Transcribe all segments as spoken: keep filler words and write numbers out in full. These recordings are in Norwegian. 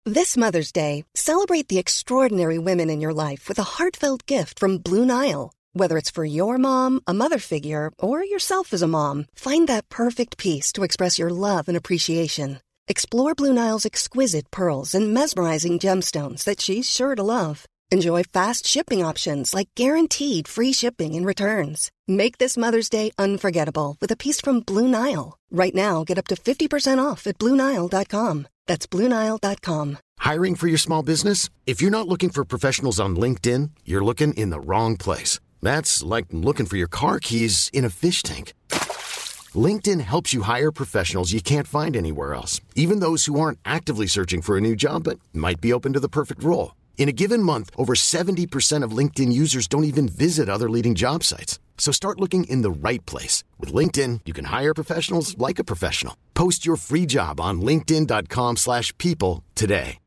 This Mother's Day, celebrate the extraordinary women in your life with a heartfelt gift from Blue Nile. Whether it's for your mom, a mother figure, or yourself as a mom, find that perfect piece to express your love and appreciation. Explore Blue Nile's exquisite pearls and mesmerizing gemstones that she's sure to love. Enjoy fast shipping options like guaranteed free shipping and returns. Make this Mother's Day unforgettable with a piece from Blue Nile. Right now, get up to fifty percent off at Blue Nile dot com. That's Blue Nile dot com. Hiring for your small business? If you're not looking for professionals on LinkedIn, you're looking in the wrong place. That's like looking for your car keys in a fish tank. LinkedIn helps you hire professionals you can't find anywhere else, even those who aren't actively searching for a new job but might be open to the perfect role. In a given month, over seventy percent of LinkedIn users don't even visit other leading job sites. So start looking in the right place. With LinkedIn, you can hire professionals like a professional. Post your free job on linkedin dot com slash people today.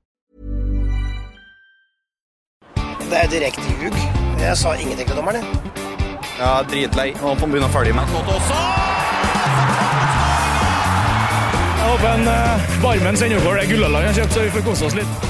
Det er direkte ljug. Jeg sa ingenting til dommeren. Ja, dritlei. Nå får vi begynne å følge med. Jeg håper en uh, barmen sender over det Gullaland har kjøpt, så vi får kose oss litt.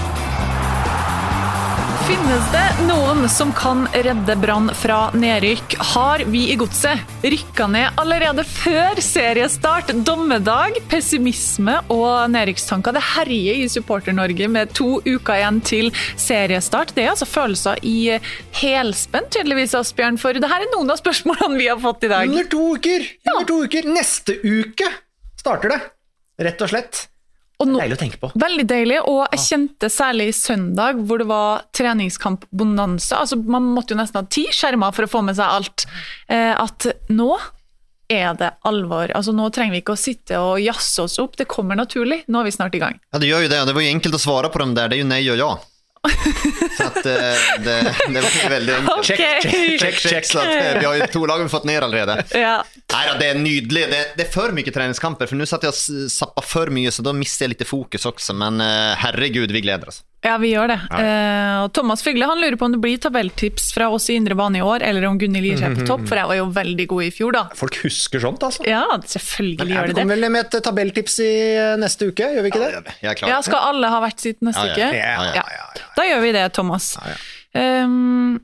Finnes det noen som kan redde Brann fra nedrykk? Har vi i godset rykka ned allerede før seriestart, dommedag, pessimisme og nedrykkstanker? Det herjer i Supporter-Norge med to uker igjen til seriestart. Det er altså følelser i helspenn, tydeligvis, Asbjørn, for det her er noen av spørsmålene vi har fått i dag. Under to uker! Under to uker! Neste uke starter det, rett og slett. Og no, deilig å tenke på. Veldig deilig, og jeg kjente særlig i søndag, hvor det var treningskamp bonanza, altså man måtte jo nesten ha ti skjermer for å få med seg alt, eh, at nå er det alvor. Altså nå trenger vi ikke å sitte og jasse oss opp, det kommer naturlig, nå er vi snart i gang. Ja, det gjør jo det, og det var jo enkelt å svare på dem der, det er jo nej og ja. Så att det, det, det var väldigt enkelt. Okay. Check, check, check, check, så att vi har ju to lagen fått ner allerede. Ja. Nej, det är nydligt. Det, det är för mycket träningskamper, för nu satt jag och sappa för mycket, så då missade jag lite fokus också, men herregud, vi gleder oss. Ja, vi gjør det. Uh, og Thomas Fygle, han lurer på om det blir tabelltips fra oss i Indre Bane i år, eller om Gunnhild gir seg på topp, for jeg var jo veldig god i fjor da. Folk husker sånt, altså. Ja, selvfølgelig gjør det det. Vi kommer vel med et tabelltips i neste uke, gjør vi ikke det? Ja, jeg er klar. Ja, skal alle ha vært sitt neste ja, uke? ja. Ja, ja, ja, ja. Da gjør vi det, Thomas. Ja, ja. Um,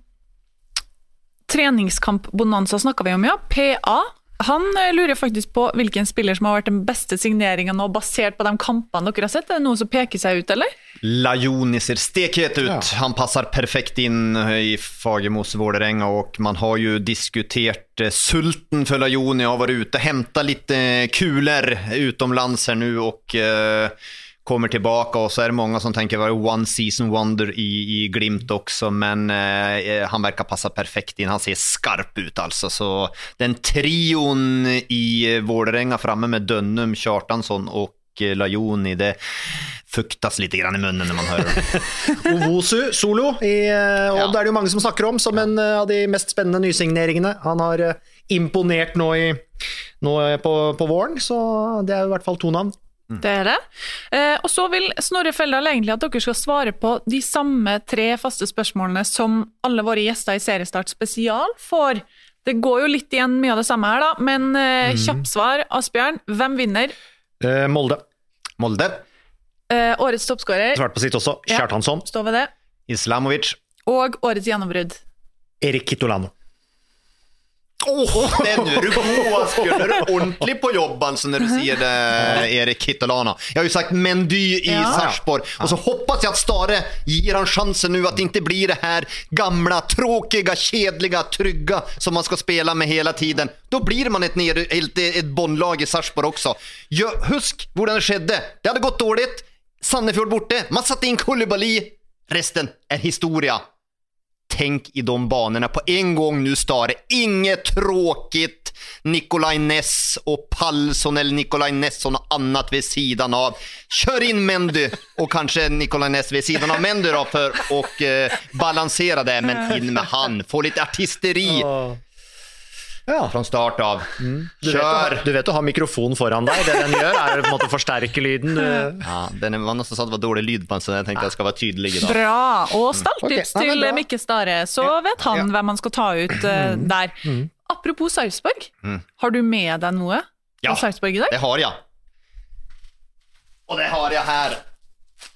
treningskamp bonanza snakket vi om, ja. P A. Han lurer faktisk på hvilken spiller som har vært den beste signeringen nå, basert på de kampene dere har sett. Er det noen som peker seg ut, eller? Lajoni ser stekhet ut. Ja. Han passar perfekt in i Fagemos Vålerenga, och man har ju diskuterat eh, sulten för Lajoni, har varit ute och hämtat lite kulor utomlands här nu och eh, kommer tillbaka, och så är det många som tänker vara one season wonder i, i Glimt också, men eh, han verkar passa perfekt in, han ser skarp ut alltså, så den trion i Vålerenga framme med Dönnum, Kjartansson och eh, Lajoni, det fuktas lite grann i munnen när man hör det. Ovosu, solo i uh, Odd, ja. Er det jo mange som snakker om som en uh, av de mest spennende nysigneringene. Han har uh, imponert nå, i, nå på, på våren, så det er jo i hvert fall to navn. Det er det. Eh, og så vil Snorre Feldal egentlig at dere skal svare på de samme tre faste spørsmålene som alle våre gjester i Seriestart spesial får. Det går jo litt igjen mye av det samme her da, men eh, kjappsvar, Asbjørn, hvem vinner? Eh, Molde. Molde. Eh, årets toppskårer. Svart på sitt også, Kjartansson. Ja, står ved det. Islamovic. Og årets gjennombrudd. Erik Kitolano. Oh, det är nu du går, skulle du ordentligt på jobban så när du säger det, Erik Kitolano. Jag har ju sagt Mendy i ja. Sarpsborg, och så hoppas jag att Stare ger han chansen nu att det inte blir det här gamla, tråkiga, kedliga, trygga som man ska spela med hela tiden. Då blir man ett, ner, ett, ett bondlag i Sarpsborg också. Jag, husk hur det skedde. Det hade gått dåligt. Sandefjord borte. Man satte in Koulibaly. Resten är historia. Tänk i de banorna på en gång nu, Stare. Inget tråkigt Nikolaj Ness och Palsson eller Nikolaj Nesson och annat vid sidan av. Kör in Mendy och kanske Nikolaj Ness vid sidan av Mendy då för att eh, balansera det, men in med han. Få lite artisteri. Ja. Från start av. Mm. Du, vet ha, du vet å ha mikrofon foran deg. Det den gjør er på en måte forsterke lyden. Ja, den var noe som sa det var dårlig lyd på den, så jeg tenkte jeg skal være tydelig i dag. Bra, og stalltips okay. til ja, Mikke Stare. Så vet han ja. hvem man skal ta ut uh, der. Mm. Apropos Sarpsborg, mm. har du med deg noe ja, av Sarpsborg i dag? det har jeg. Og det har jeg her.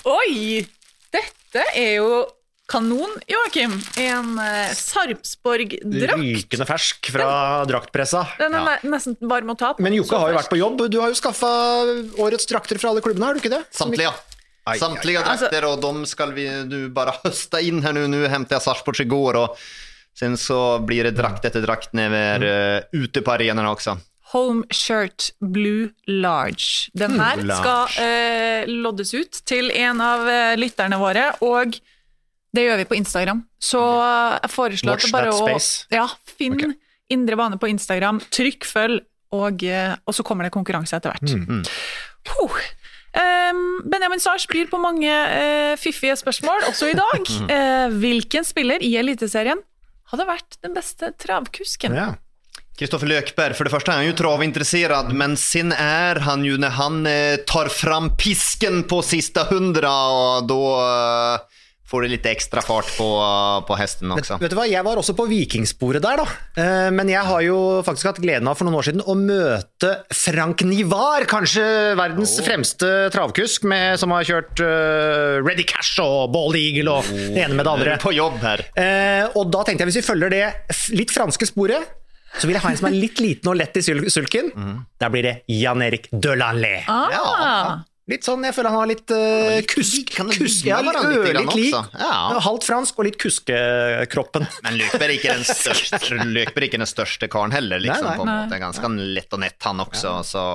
Oi, dette er jo kanon, Joakim. En uh, Sarpsborg-drakt. Rykende fersk fra draktpressa. Den er ja. nesten varm å ta på. Men Jukka har jo vært på jobb. Du har jo skaffet årets drakter fra alle klubbene, har du ikke det? Samtliga. Aj, Samtliga aj, drakter alltså, och de ska vi nu bara hösta in här nu. Nu hämtar jag Sarpsborg igår och sen så blir det drakt efter drakt när vi är mm. uh, ute på arenan också. Home Shirt Blue Large. Den her mm, skal uh, loddes ut til en av uh, lytterne våre, og det gjør vi på Instagram. Så jeg foreslår at bare å ja, finn okay. Indre Bane på Instagram, trykk følg, og, og så kommer det konkurranse etter hvert. Mm. Puh. Um, Benjamin Sars byr på mange uh, fiffige spørsmål, også i dag. Uh, hvilken spiller i Eliteserien hadde vært den beste travkusken? Ja. Kristoffer Lökberg, för det första är han ju travintresserad, men sen är han ju när han eh, tar fram pisken på sista hundra och då eh, får det litt ekstra fart på, på hesten også. Vet, vet du hva, jeg var også på vikingsporet der da, uh, men jeg har jo faktisk hatt gleden av for noen år siden å møte Frank Nivar, kanskje verdens oh. fremste travkusk, med, som har kjørt uh, Ready Cash og Bald Eagle og oh. det ene med det andre. På jobb her. Uh, og da tenkte jeg, hvis vi følger det litt franske sporet, så vil jeg ha en som er litt liten og lett i sulken. Mm. Der blir det Jan-Erik Delanley. Ah. Ja. Litt sånn, jeg føler han har litt uh, kusk, kusk, ja, litt ørlig lik, ja. halvt fransk og litt kuskekroppen. Men Løkberg er ikke den største, Løkberg er ikke den største karen heller, liksom, nei, nei. På en måte. Ganske nei. Lett og nett han også, ja. Så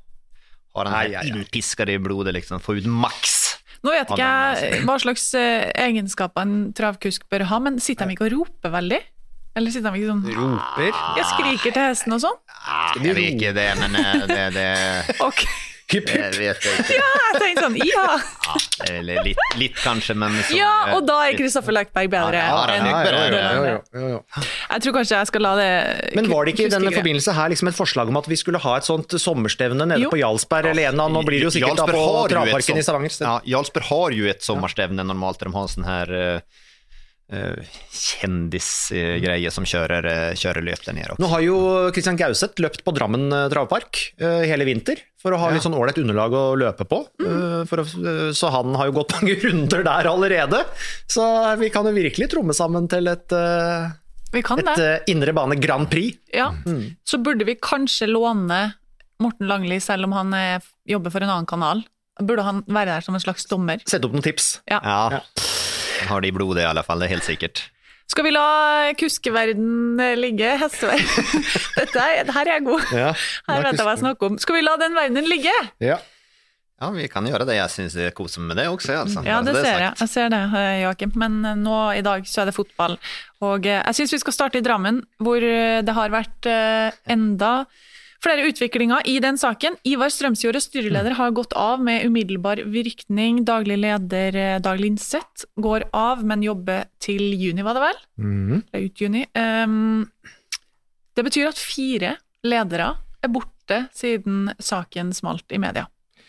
har han her innpiskere i blodet, liksom, få ut maks. Nå vet ikke jeg hva slags egenskaper en travkusk bør ha, men sitter de ikke og roper veldig? Eller sitter de ikke sånn roper? Jeg skriker til hesten og sånn? Jeg vet ikke det, men det... det... Ok. Hipp, hipp. Jeg vet ikke. Ja, jeg tenkte sånn, ja. Ja, det er litt, litt kanskje, men... Så, ja, og da er Kristoffer Løkberg bedre. Ja, ja, ja, ja, ja, ja, ja. Jeg tror kanskje jeg skal la det... Men var det ikke i denne forbindelse her liksom et forslag om at vi skulle ha et sånt sommerstevne nede jo. På Jarlsberg eller en av, nå blir det jo sikkert da på Travparken i Stavanger. Ja, Jarlsberg har jo et sommerstevne normalt, der de har en sånn her... Uh, Uh, kjendisgreie uh, som kjører, uh, kjører løp der nede også. Nå har jo Christian Gauseth løpt på Drammen uh, Travpark uh, hele vinter for å ha ja. Litt sånn ålreit underlag å løpe på, mm. uh, for å, uh, så han har jo gått mange runder der allerede, så vi kan jo virkelig tromme sammen til et, uh, et uh, Indre Bane Grand Prix. Ja, mm. Så burde vi kanskje låne Morten Langli, selv om han er, jobber for en annen kanal. Burde han være der som en slags dommer? Sett opp noen tips. Ja, ja. ja. Har det i blodet i alle fall, det er helt sikkert. Skal vi la kuskeverden ligge, hesteverden? Dette er, her er jeg god. Ja, her vet jeg hva jeg snakker om. Skal vi la den verdenen ligge? Ja. Ja, vi kan gjøre det. Jeg synes det er koset med det også. Altså. Ja, det, det ser jeg. Jeg ser det, Joakim. Men nå i dag så er det fotball. Og jeg synes vi skal starte i Drammen, hvor det har vært enda... Flere utviklinger i den saken. Ivar Strømsjord, styreleder, har gått av med umiddelbar virkning. Daglig leder Dag Lindseth går av, men jobber til juni, var det vel? Mm. Det er ut juni. Um, det betyr at fire ledere er borte siden saken smalt i media.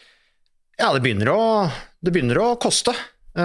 Ja, det begynner å, det begynner å koste.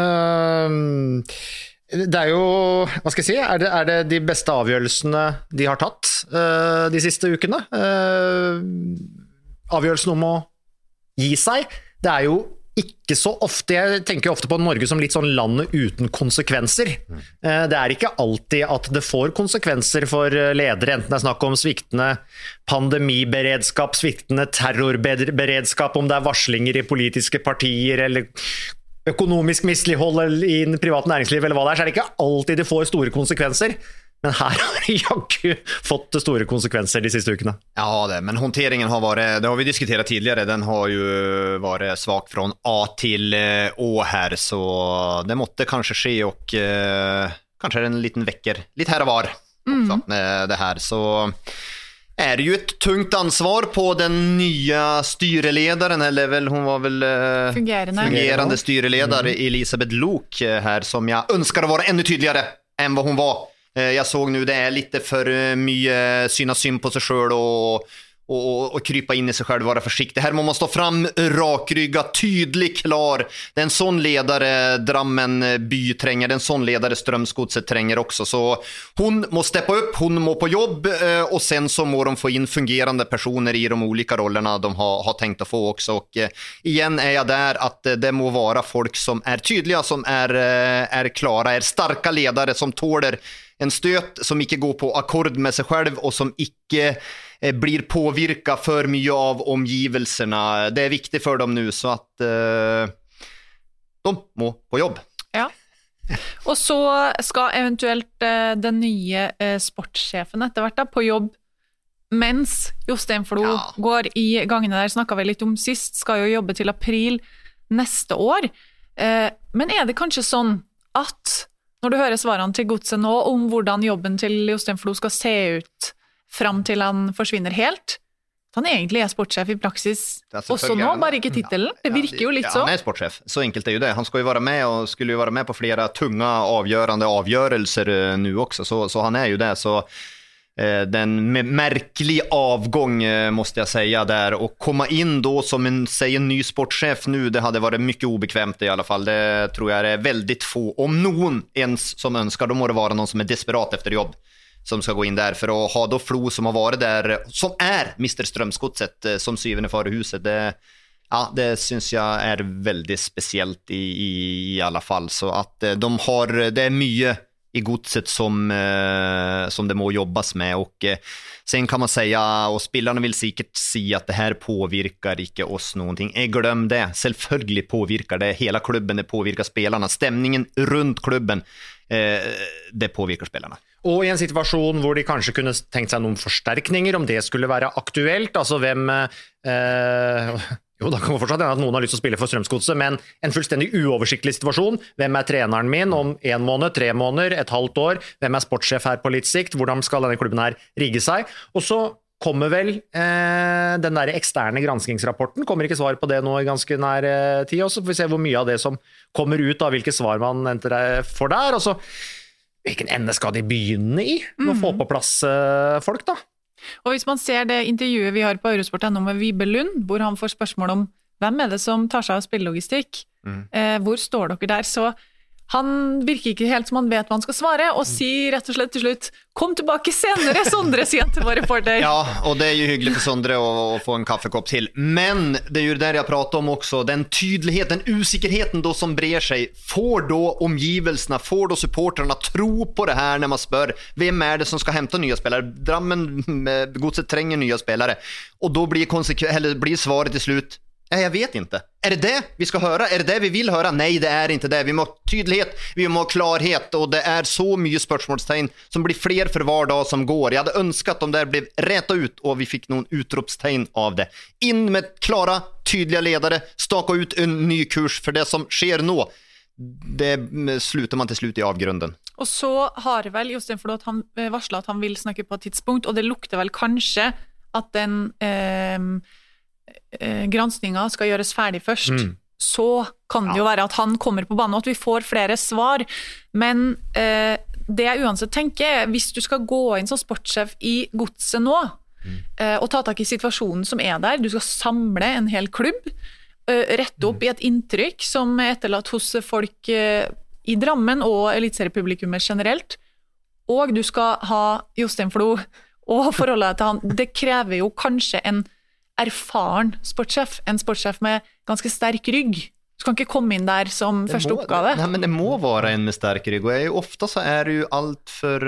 Um, det er jo, hva skal jeg si, er det, er det de beste avgjørelsene de har tatt uh, de siste ukene? Uh, avgjørelsen om å gi seg, det er jo ikke så ofte, jeg tenker ofte på Norge som litt sånn landet uten konsekvenser. Uh, det er ikke alltid at det får konsekvenser for ledere, enten det er snakk om sviktende pandemiberedskap, sviktende terrorberedskap, om det er varslinger i politiske partier, eller økonomisk mislighold i den private næringsliv, eller hva det er, så er det ikke alltid det får store konsekvenser. Men her har det jakku fått store konsekvenser de siste ukene. Ja, det, men håndteringen har vært, det har vi diskutert tidligere, den har jo vært svag fra A til Å her, så det måtte kanskje skje, og uh, kanskje en liten vekker, litt her og var, også, med det her, så... är det ju ett tungt ansvar på den nya styreledaren, eller väl hon var väl eh, fungerande, fungerande styreledare mm. Elisabeth Lok eh, här, som jag önskar vara ännu tydligare än vad hon var. Eh, jag såg nu det är lite för mycket syna syn på sig själv och och, och krypa in i sig själv, vara försiktig. Här må man stå fram, rakrygga, tydlig, klar. Det är en sån ledare Drammen by tränger, det är en sån ledare Strömsgodset tränger också. Så hon må steppa upp, hon må på jobb och sen så må de få in fungerande personer i de olika rollerna de har, har tänkt att få också. Och igen är jag där att det må vara folk som är tydliga, som är, är klara, är starka ledare som tåler en stöt, som inte går på akkord med sig själv och som inte blir påvirka för mycket av omgivelserna. Det är viktigt för dem nu, så att eh, de må på jobb. Ja. Och så ska eventuellt eh, den nya eh, sportschefen etter hvert da på jobb mens Jostein Flo ja. går i gangene der, snakket vi litt om sist, skal jo jobbe til april neste år. Eh, men er det kanskje sånn at når du hører svarene til Godset nå om hvordan jobben til Jostein Flo skal se ut fram til han forsvinner helt, han egentlig er sportschef i praksis också nå, bara inte titeln. Det virker ju lite så. Ja, han är sportchef, så enkelt är ju det. Han ska ju vara med och skulle ju vara med på flera tunga avgörande avgörelser nu också, så, så han är ju det. Så eh, den märklig avgång eh, måste jag säga där, och komma in då som en, säg en ny sportchef nu, det hade varit mycket obekvämt i alla fall. Det tror jag är väldigt få, om någon ens som önskar. Då må det vara någon som är desperat efter jobb som ska gå in där, för att ha då Flo som har varit där, som är mister Strömsgodset som syvende far i huset. Det, ja, det syns jag är väldigt speciellt i, i, i alla fall. Så att de har, det är mycket i Godset som, eh, som det må jobbas med, och eh, sen kan man säga, och spelarna vill säkert se att det här påverkar inte oss någonting. Jag glöm det, självföljligt påverkar det hela klubben, det påverkar spelarna, stämningen runt klubben, eh, det påverkar spelarna. Og i en situasjon hvor de kanskje kunne tenkt seg noen forsterkninger, om det skulle være aktuelt, altså hvem eh, jo, da kan det fortsatt hende at noen har lyst til å spille for Strømsgodset, men en fullstendig uoversiktlig situasjon. Hvem er treneren min om en måned, tre måneder, et halvt år? Hvem er sportssjef her på litt sikt? Hvordan skal denne klubben her rigge seg? Og så kommer vel eh, den der eksterne granskingsrapporten, kommer ikke svar på det nå i ganske nær eh, tid, og så får vi se hvor mye av det som kommer ut av hvilke svar man enter for der, og så hvilken ende skal de begynne i med å få på plass uh, folk da? Og hvis man ser det intervjuet vi har på Eurosport punkt no med Vibe Lund, hvor han får spørsmål om hvem er det som tar seg av spillelogistikk, mm. eh, hvor står dere der, så han virker ikke helt som han vet hva han skal svare, og sier rett og slett til slutt, kom tilbake senere, Sondre, sier han til vår reporter. Ja, och det är ju hyggligt för Sondre att få en kaffekopp till. Men det är ju där jag pratar om också, den tydligheten, usikkerheten då som brer sig. Får då omgivelserna, får då supporterna tro på det här när man spör, vem är det som ska hämta nya spelare? Drammen, Godset tränger nya spelare. Och då blir, konsekven- eller blir svaret till slut, nej, jag vet inte. Är det det vi ska höra? Är det det vi vill höra? Nej, det är inte det. Vi må ha tydlighet, vi må ha klarhet, och det är så mycket spörsmålstegn som blir fler för var dag som går. Jag hade önskat om det blev rätt ut och vi fick någon utropstegn av det. In med klara, tydliga ledare, staka ut en ny kurs, för det som sker nu, det slutar man till slut i avgrunden. Och så har väl Jostein Flo att han varslar att han vill snacka på ett tidspunkt, och det luktar väl kanske att den eh, Eh, granskninga skal gjøres ferdig først, mm. så kan det jo være at han kommer på banen, og at vi får flere svar. Men eh, det jeg uansett tenker, hvis du skal gå inn som sportssjef i Godset nå, mm. eh, og ta tak i situasjonen som er der, du skal samle en hel klubb, eh, rette opp mm. i et inntrykk som er etterlatt hos folk eh, i Drammen og elitseriepublikummet generelt, og du skal ha Jostein Flo og forholdet til han. Det krever jo kanskje en erfaren sportschef, en sportschef med ganska stark rygg. Du kan inte komma in där som det första må, uppgave. Nej, men det må vara en med stark rygg, och är, ofta så är det ju allt för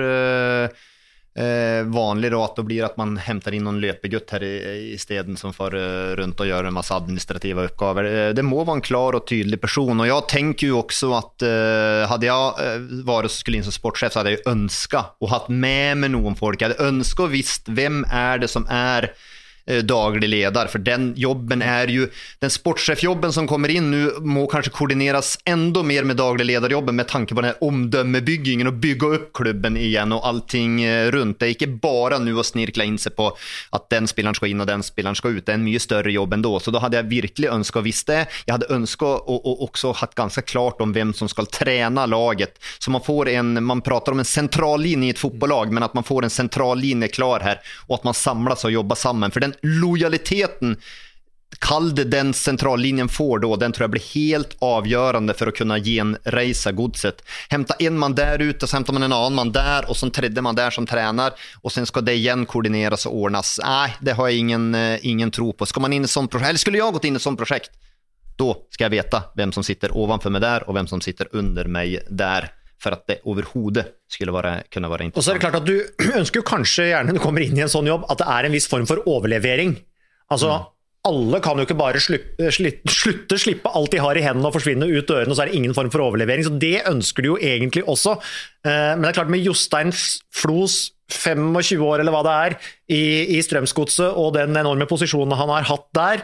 eh, vanligt då att då blir att man hämtar in någon löpegutt här i, i städen som får eh, runt och gör en massa administrativa uppgaver. Det må vara en klar och tydlig person, och jag tänker ju också att eh, hade jag eh, varit så skulle in som sportchef, så hade jag önskat och haft med mig någon folk. Jag hade önskat och visst vem är det som är daglig ledare, för den jobben är ju, den sportchefjobben som kommer in nu må kanske koordineras ändå mer med daglig ledarjobben med tanke på den här omdömebyggingen och bygga upp klubben igen och allting runt. Det är inte bara nu att snirkla in sig på att den spelaren ska in och den spelaren ska ut. Det är en mycket större jobb ändå, så då hade jag verkligen önskat visst det. Jag hade önskat och, och också haft ganska klart om vem som ska träna laget, så man får en, man pratar om en central linje i ett fotbollslag, men att man får en central linje klar här och att man samlas och jobbar samman, för den lojaliteten, kall det den centrallinjen får då, den tror jag blir helt avgörande för att kunna genrejsa godset. Hämta en man där ute, så hämtar man en annan man där och så en tredje man där som tränar och sen ska det igen koordineras och ordnas. Nej, det har jag ingen, ingen tro på. Ska man in i sånt projekt, eller skulle jag gått in i ett sånt projekt, då ska jag veta vem som sitter ovanför mig där och vem som sitter under mig där. For at det overhodet skulle være, kunne være interessant. Og så er det klart at du ønsker jo kanskje gjerne når du kommer inn i en sånn jobb, at det er en viss form for overlevering. Altså, mm. alle kan jo ikke bare slutte, slutte, slippe alt de har i hendene og forsvinne ut døren, og så er det ingen form for overlevering. Så det ønsker du jo egentlig også. Men det er klart med Jostein Flos tjuefem år eller hva det er i, i Strømsgodset og den enorme posisjonen han har hatt der.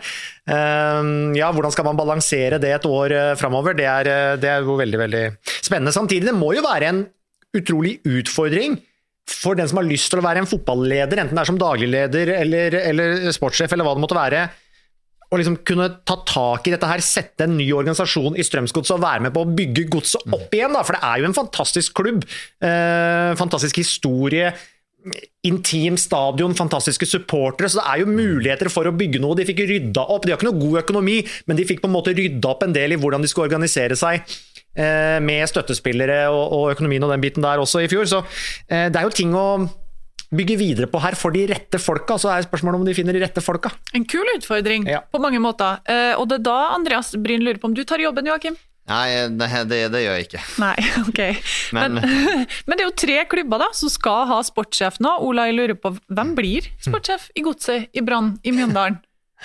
Ja, hvordan skal man balansere det et år fremover? Det er, det er jo veldig, veldig spennende. Samtidig, det må jo være en utrolig utfordring for den som har lyst til å være en fotballeder, enten det er som dagligleder eller, eller sportssjef eller hva det måtte være, og liksom kunne ta tak i dette her, sette en ny organisasjon i Strømsgodset og være med på å bygge godset opp igjen, da, for det er jo en fantastisk klubb, eh, fantastisk historie, intim stadion, fantastiske supportere, så det er jo muligheter for å bygge noe. De fikk rydda opp, de har ikke noe god økonomi, men de fikk på en måte rydda opp en del i hvordan de skulle organisere seg eh, med støttespillere og, og økonomien og den biten der også i fjor, så eh, det er jo ting å bygge videre på her for de rette folka, så er spørsmålet om de finner de rette folka. En kul utfordring, ja. På mange måter. Eh, og det er da Andreas Bryn lurer på om du tar jobben, Joakim? Nei, det, det, det gjør jeg ikke. Nei, ok. Men, men, men det er jo tre klubber da, som skal ha sportssjef nå. Ola, jeg lurer på, hvem blir sportssjef i Godset, i Brann, i Mjøndalen?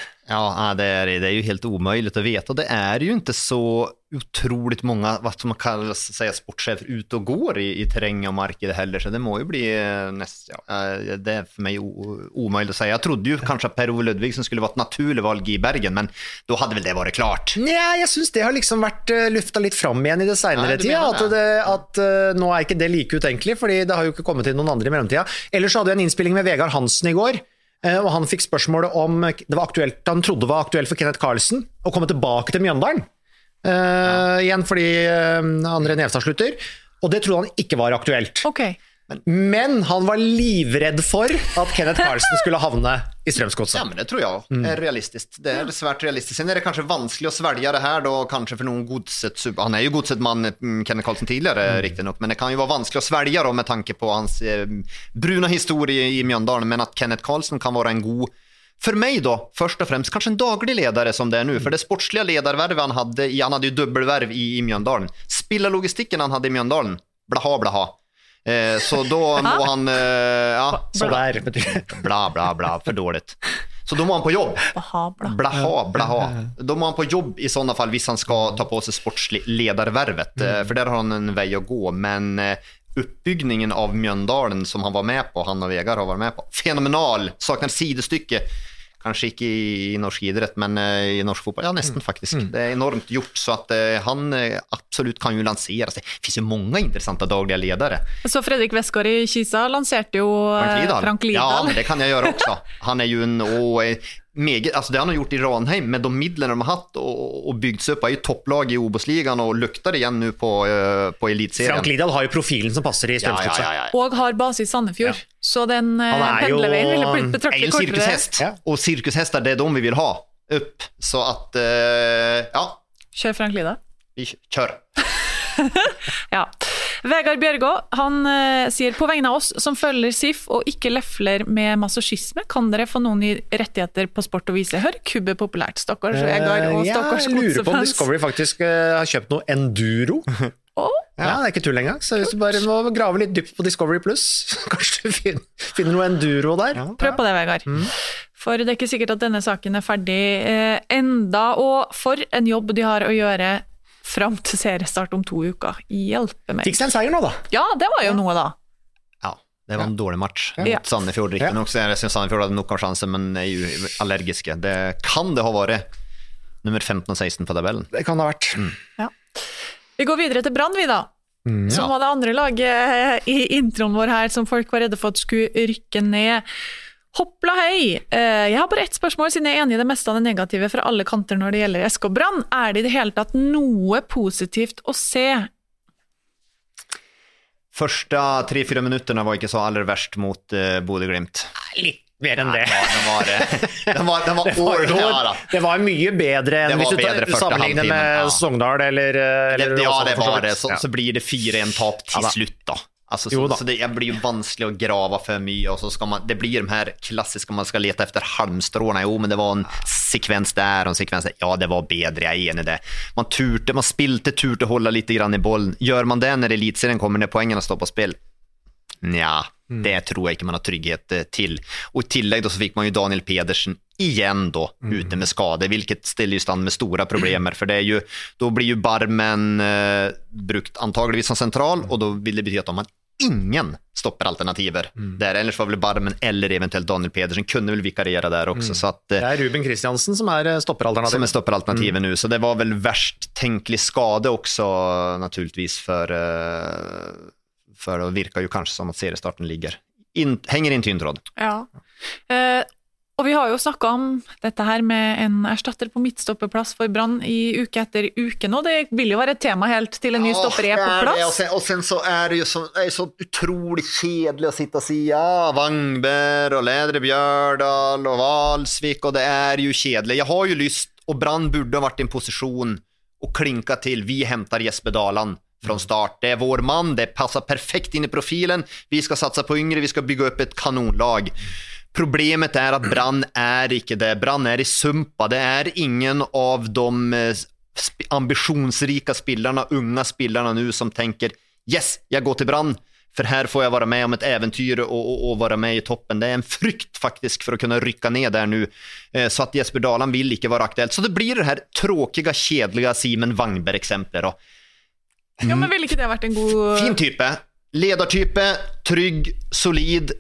Ja, det är, det är ju helt omöjligt att veta. Och det är ju inte så otroligt många, vad som man kan säga, sportchefer ut och går i, i terräng och mark i det heller. Så det må ju bli näst, ja, det är för mig o, omöjligt att säga. Jag trodde ju kanske att Per-Ove Ludvigsen skulle vara ett naturligt valg i Bergen, men då hade väl det varit klart. Nej, jag syns det har liksom varit uh, lyfta litt fram igen i det senere tida. At, det, at uh, nå er ikke det like utenkelig, fordi det har jo ikke kommet til noen andre i mellomtida. Ellers hadde jeg en innspilling med Vegard Hansen i går, og han fikk spørsmålet om det var aktuelt, han trodde det var aktuelt for Kenneth Carlsen å komme tilbake til Mjøndalen uh, ja. igjen fordi uh, André Nevstad slutter, og det trodde han ikke var aktuelt. Okay. Men, men han var livredd for at Kenneth Carlsen skulle havne i Strømsgodset. Ja, men det tror jeg er realistisk. Det er svært realistisk. Sen er det kanskje vanskelig å svelge det her, då, kanskje for noen godset, han er jo godsetmann, Kenneth Carlsen tidligere, mm. riktig nok, men det kan jo være vanskelig å svelge då, med tanke på hans eh, bruna historie i Mjøndalen, men at Kenneth Carlsen kan være en god, för mig då, först och främst kanske en daglig ledare som det är nu, för det sportsliga ledarvärv han hade, i, han hade ju dubbelvärv i, i Mjøndalen. Spilla logistikken han hade i Mjøndalen, blaha blaha. Eh, så då må han eh, ja, så där bla bla bla för dåligt. Så då må han på jobb. Blaha bla. Blaha blaha. Då må han på jobb i sådana fall hvis han ska ta på sig sportsledarvärvet, mm. eh, för där har han en väg att gå, men eh, uppbyggningen av Mjøndalen som han var med på, han och Vegard har varit med på, fenomenal, saknar sidestycke. Kanske inte i, i norsk idrett, men uh, i norsk fotboll, ja nästan mm. faktiskt. Mm. Det är enormt gjort, så att uh, han uh, absolut kan ju lansera sig. Det finns ju många intressanta dagliga ledare. Så Fredrik Westgård i Kisa lanserade ju Frank Lidahl. Frank Lidahl. Ja, men det kan jag göra också. Han är ju en och, mega, alltså det han har gjort i Ranheim med de midlen de har haft och, och byggts upp, är ju topplag i Obosligan och luktar igen nu på, uh, på elitserien. Frank Lidahl har ju profilen som passar i Strømsgodset. Ja, ja, ja, ja. Och har bas i Sandefjord. Ja. Så den pendleveien ville blitt betraktelig kortere. En cirkushäst, ja. Och cirkushästar, det är de vi vill ha upp. Så att, uh, ja. Kör Frank Lidahl. Vi kör. Ja. Vegard Bjørgå, han uh, sier på vegne av oss som følger S I F og ikke lefler med masochisme, kan dere få noen i rettigheter på sport og vise? Hør, kubbe populært, stakkars Vegard og stakkars godsefans. Jeg lurer på om Discovery faktisk uh, har kjøpt noe enduro. Oh. Ja, det er ikke tull lenger. Så hvis du bare må grave litt dypt på Discovery Plus, kanskje du finner, finner noe enduro der. Ja. Prøv på det, Vegard. Mm. For det er ikke sikkert at denne saken er ferdig eh, enda, og for en jobb de har å gjøre fram til seriestart om to uker. Hjelpe meg. Fikk seg en seier nå da? Ja, det var jo noe da. Ja, det var en dårlig match ja. mot Sandefjord. Riktig nok, så jeg synes Sandefjord hadde nok av sjanser, men er jo allergiske. Det kan det ha vært nummer femten og seksten på tabellen. Det kan det ha vært. Mm. Ja. Vi går videre til Brann, vi da. Mm, ja. Som var det andre laget i introen vår her, som folk var redde for at skulle rykke ned. Hoppla hei! Jeg har bare ett spørsmål, siden jeg er enig i det meste av det negative fra alle kanter når det gjelder S K Brann. Er det i det hele tatt noe positivt å se? Första tre fyra minuterna var ikke så aller verst mot uh, Bodø Glimt. Litt, Mer enn det. Ja, den var, den var, den var det, var jo, ja, da. det var mye bedre enn hvis du tar, sammenligner med ja. Sogndal eller, eller det, Ja, det var det. Så, ja. så blir det fire en tap til ja, slutt da. Alltså, så, så det blir ju vanskligt att grava för mycket och så ska man, det blir de här klassiska man ska leta efter halmstråna. Jo, men det var en sekvens där och en sekvens där. Ja, det var bedre, jag är enig i det. Man turte, man spilte turte hålla lite grann i bollen. Gör man det när elitserien kommer, när poängen står på spel? Ja, mm. det tror jag inte man har trygghet till. Och i tillägg då så fick man ju Daniel Pedersen igen då mm. ute med skade, vilket ställer ju stand med stora problem för det är ju, då blir ju Barmen eh, brukt antagligen som central och då vill det betyda att om man ingen stoppar alternativer mm. där, eller så var väl Barmen eller eventuellt Daniel Pedersen kunde väl vikariera där också mm. så att, det är Ruben Christiansen som är stopperalternativen som är stopperalternativen mm. nu, så det var väl värst tänklig skade också naturligtvis för för det virker ju kanske som att seriestarten ligger in, hänger in tyntråd. Ja. Eh, og vi har jo snakket om dette her med en erstatter på midtstopperplass for Brann i uke etter uke nå. Det vil jo være et tema helt til en ny stopper er på plass. Ja, och sen, och sen så är det ju så, det är så otroligt kedligt att sitta och säga ja, Wangberg och Lädre Björdal och Valsvik och det är ju kedligt. Jag har ju lyst och Brann borde ha varit i en position och klinka till vi hämtar Jesper Dalan från start. Det är vår man, det passar perfekt in i profilen. Vi ska satsa på yngre, vi ska bygga upp ett kanonlag. Problemet är att Brann är inte det. Brann är i sumpa. Det är ingen av de ambitionsrika spelarna, unga spelarna nu som tänker yes, jag går till Brann för här får jag vara med om ett äventyr och, och, och vara med i toppen. Det är en frykt faktiskt för att kunna rycka ner där nu. Så att Jesper Dalan vill inte vara aktuellt. Så det blir det här tråkiga, kedliga Simon Wangberg-exemplet då. Mm. Ja, men vill inte det ha varit en god... Fin type. Ledartype, trygg, solid.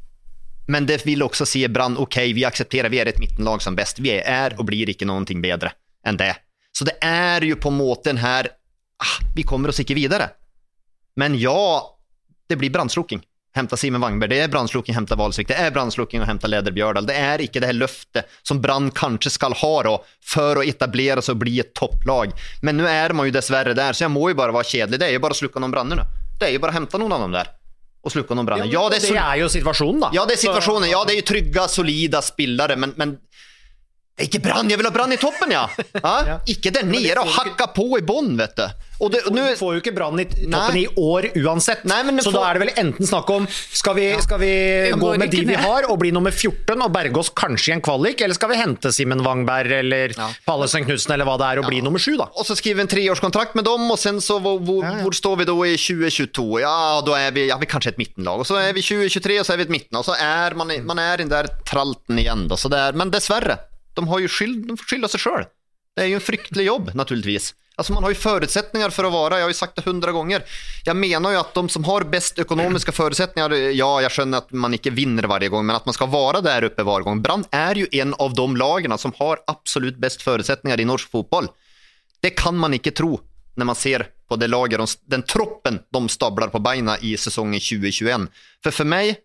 Men det vill också se Brann, okej, okay, vi accepterar, vi är ett mittenlag som bäst. Vi är och blir inte någonting bättre än det. Så det är ju på måten här, ah, vi kommer oss inte vidare. Men ja, det blir brandslokking. Hämta Simon Wangberg, det är brandslokking, hämta Valsvik, det är brandslokking och hämta Läder Björdal. Det är inte det här löfte som Brann kanske ska ha då för att etablera sig och bli ett topplag. Men nu är man ju dessvärre där, så jag må ju bara vara kedlig. Det är ju bara att sluka någon brann nu. Det är ju bara att hämta någon av dem där. Och sluka någon brand. Ja, det, det är ju situationen då. Ja, det är situationen. Ja, det är ju trygga, solida spillare, men, men det är inte Brann. Jag vill ha Brann i toppen, ja. ja? ja. Icke där nere och hacka på i bonn, vet du. Och det, nu får, får ju inte Brann i toppen nej. I år uansett. Nej, men så får... då är det väl enten snack om ska vi, ska vi ja. gå med de vi har och bli nummer fjorton och Bergås kanske i en kvalik, eller ska vi hämta Simon Wangberg eller ja. Pallesen Knudsen eller vad det är och ja. bli nummer sju då? Och så skriver en treårskontrakt med dem och sen så var, var, ja, ja. var står vi då i tjugo tjugotvå? Ja, då är vi ja, vi kanske ett mittenlag och så är vi tjugo tjugotre och så är vi ett mitten och så är man man är i den där tralten igen då så där, men dessvärre de har ju skyld, de får skylla sig själv. Det är ju en fryktlig jobb naturligtvis. Alltså man har ju förutsättningar för att vara, jag har ju sagt det hundra gånger. Jag menar ju att de som har bäst ekonomiska förutsättningar, ja, jag skönner att man inte vinner varje gång, men att man ska vara där uppe varje gång. Brann är ju en av de lagarna som har absolut bäst förutsättningar i norsk fotboll. Det kan man inte tro när man ser på det lager, den troppen de stablar på bena i säsongen tjugo tjugoett. För för mig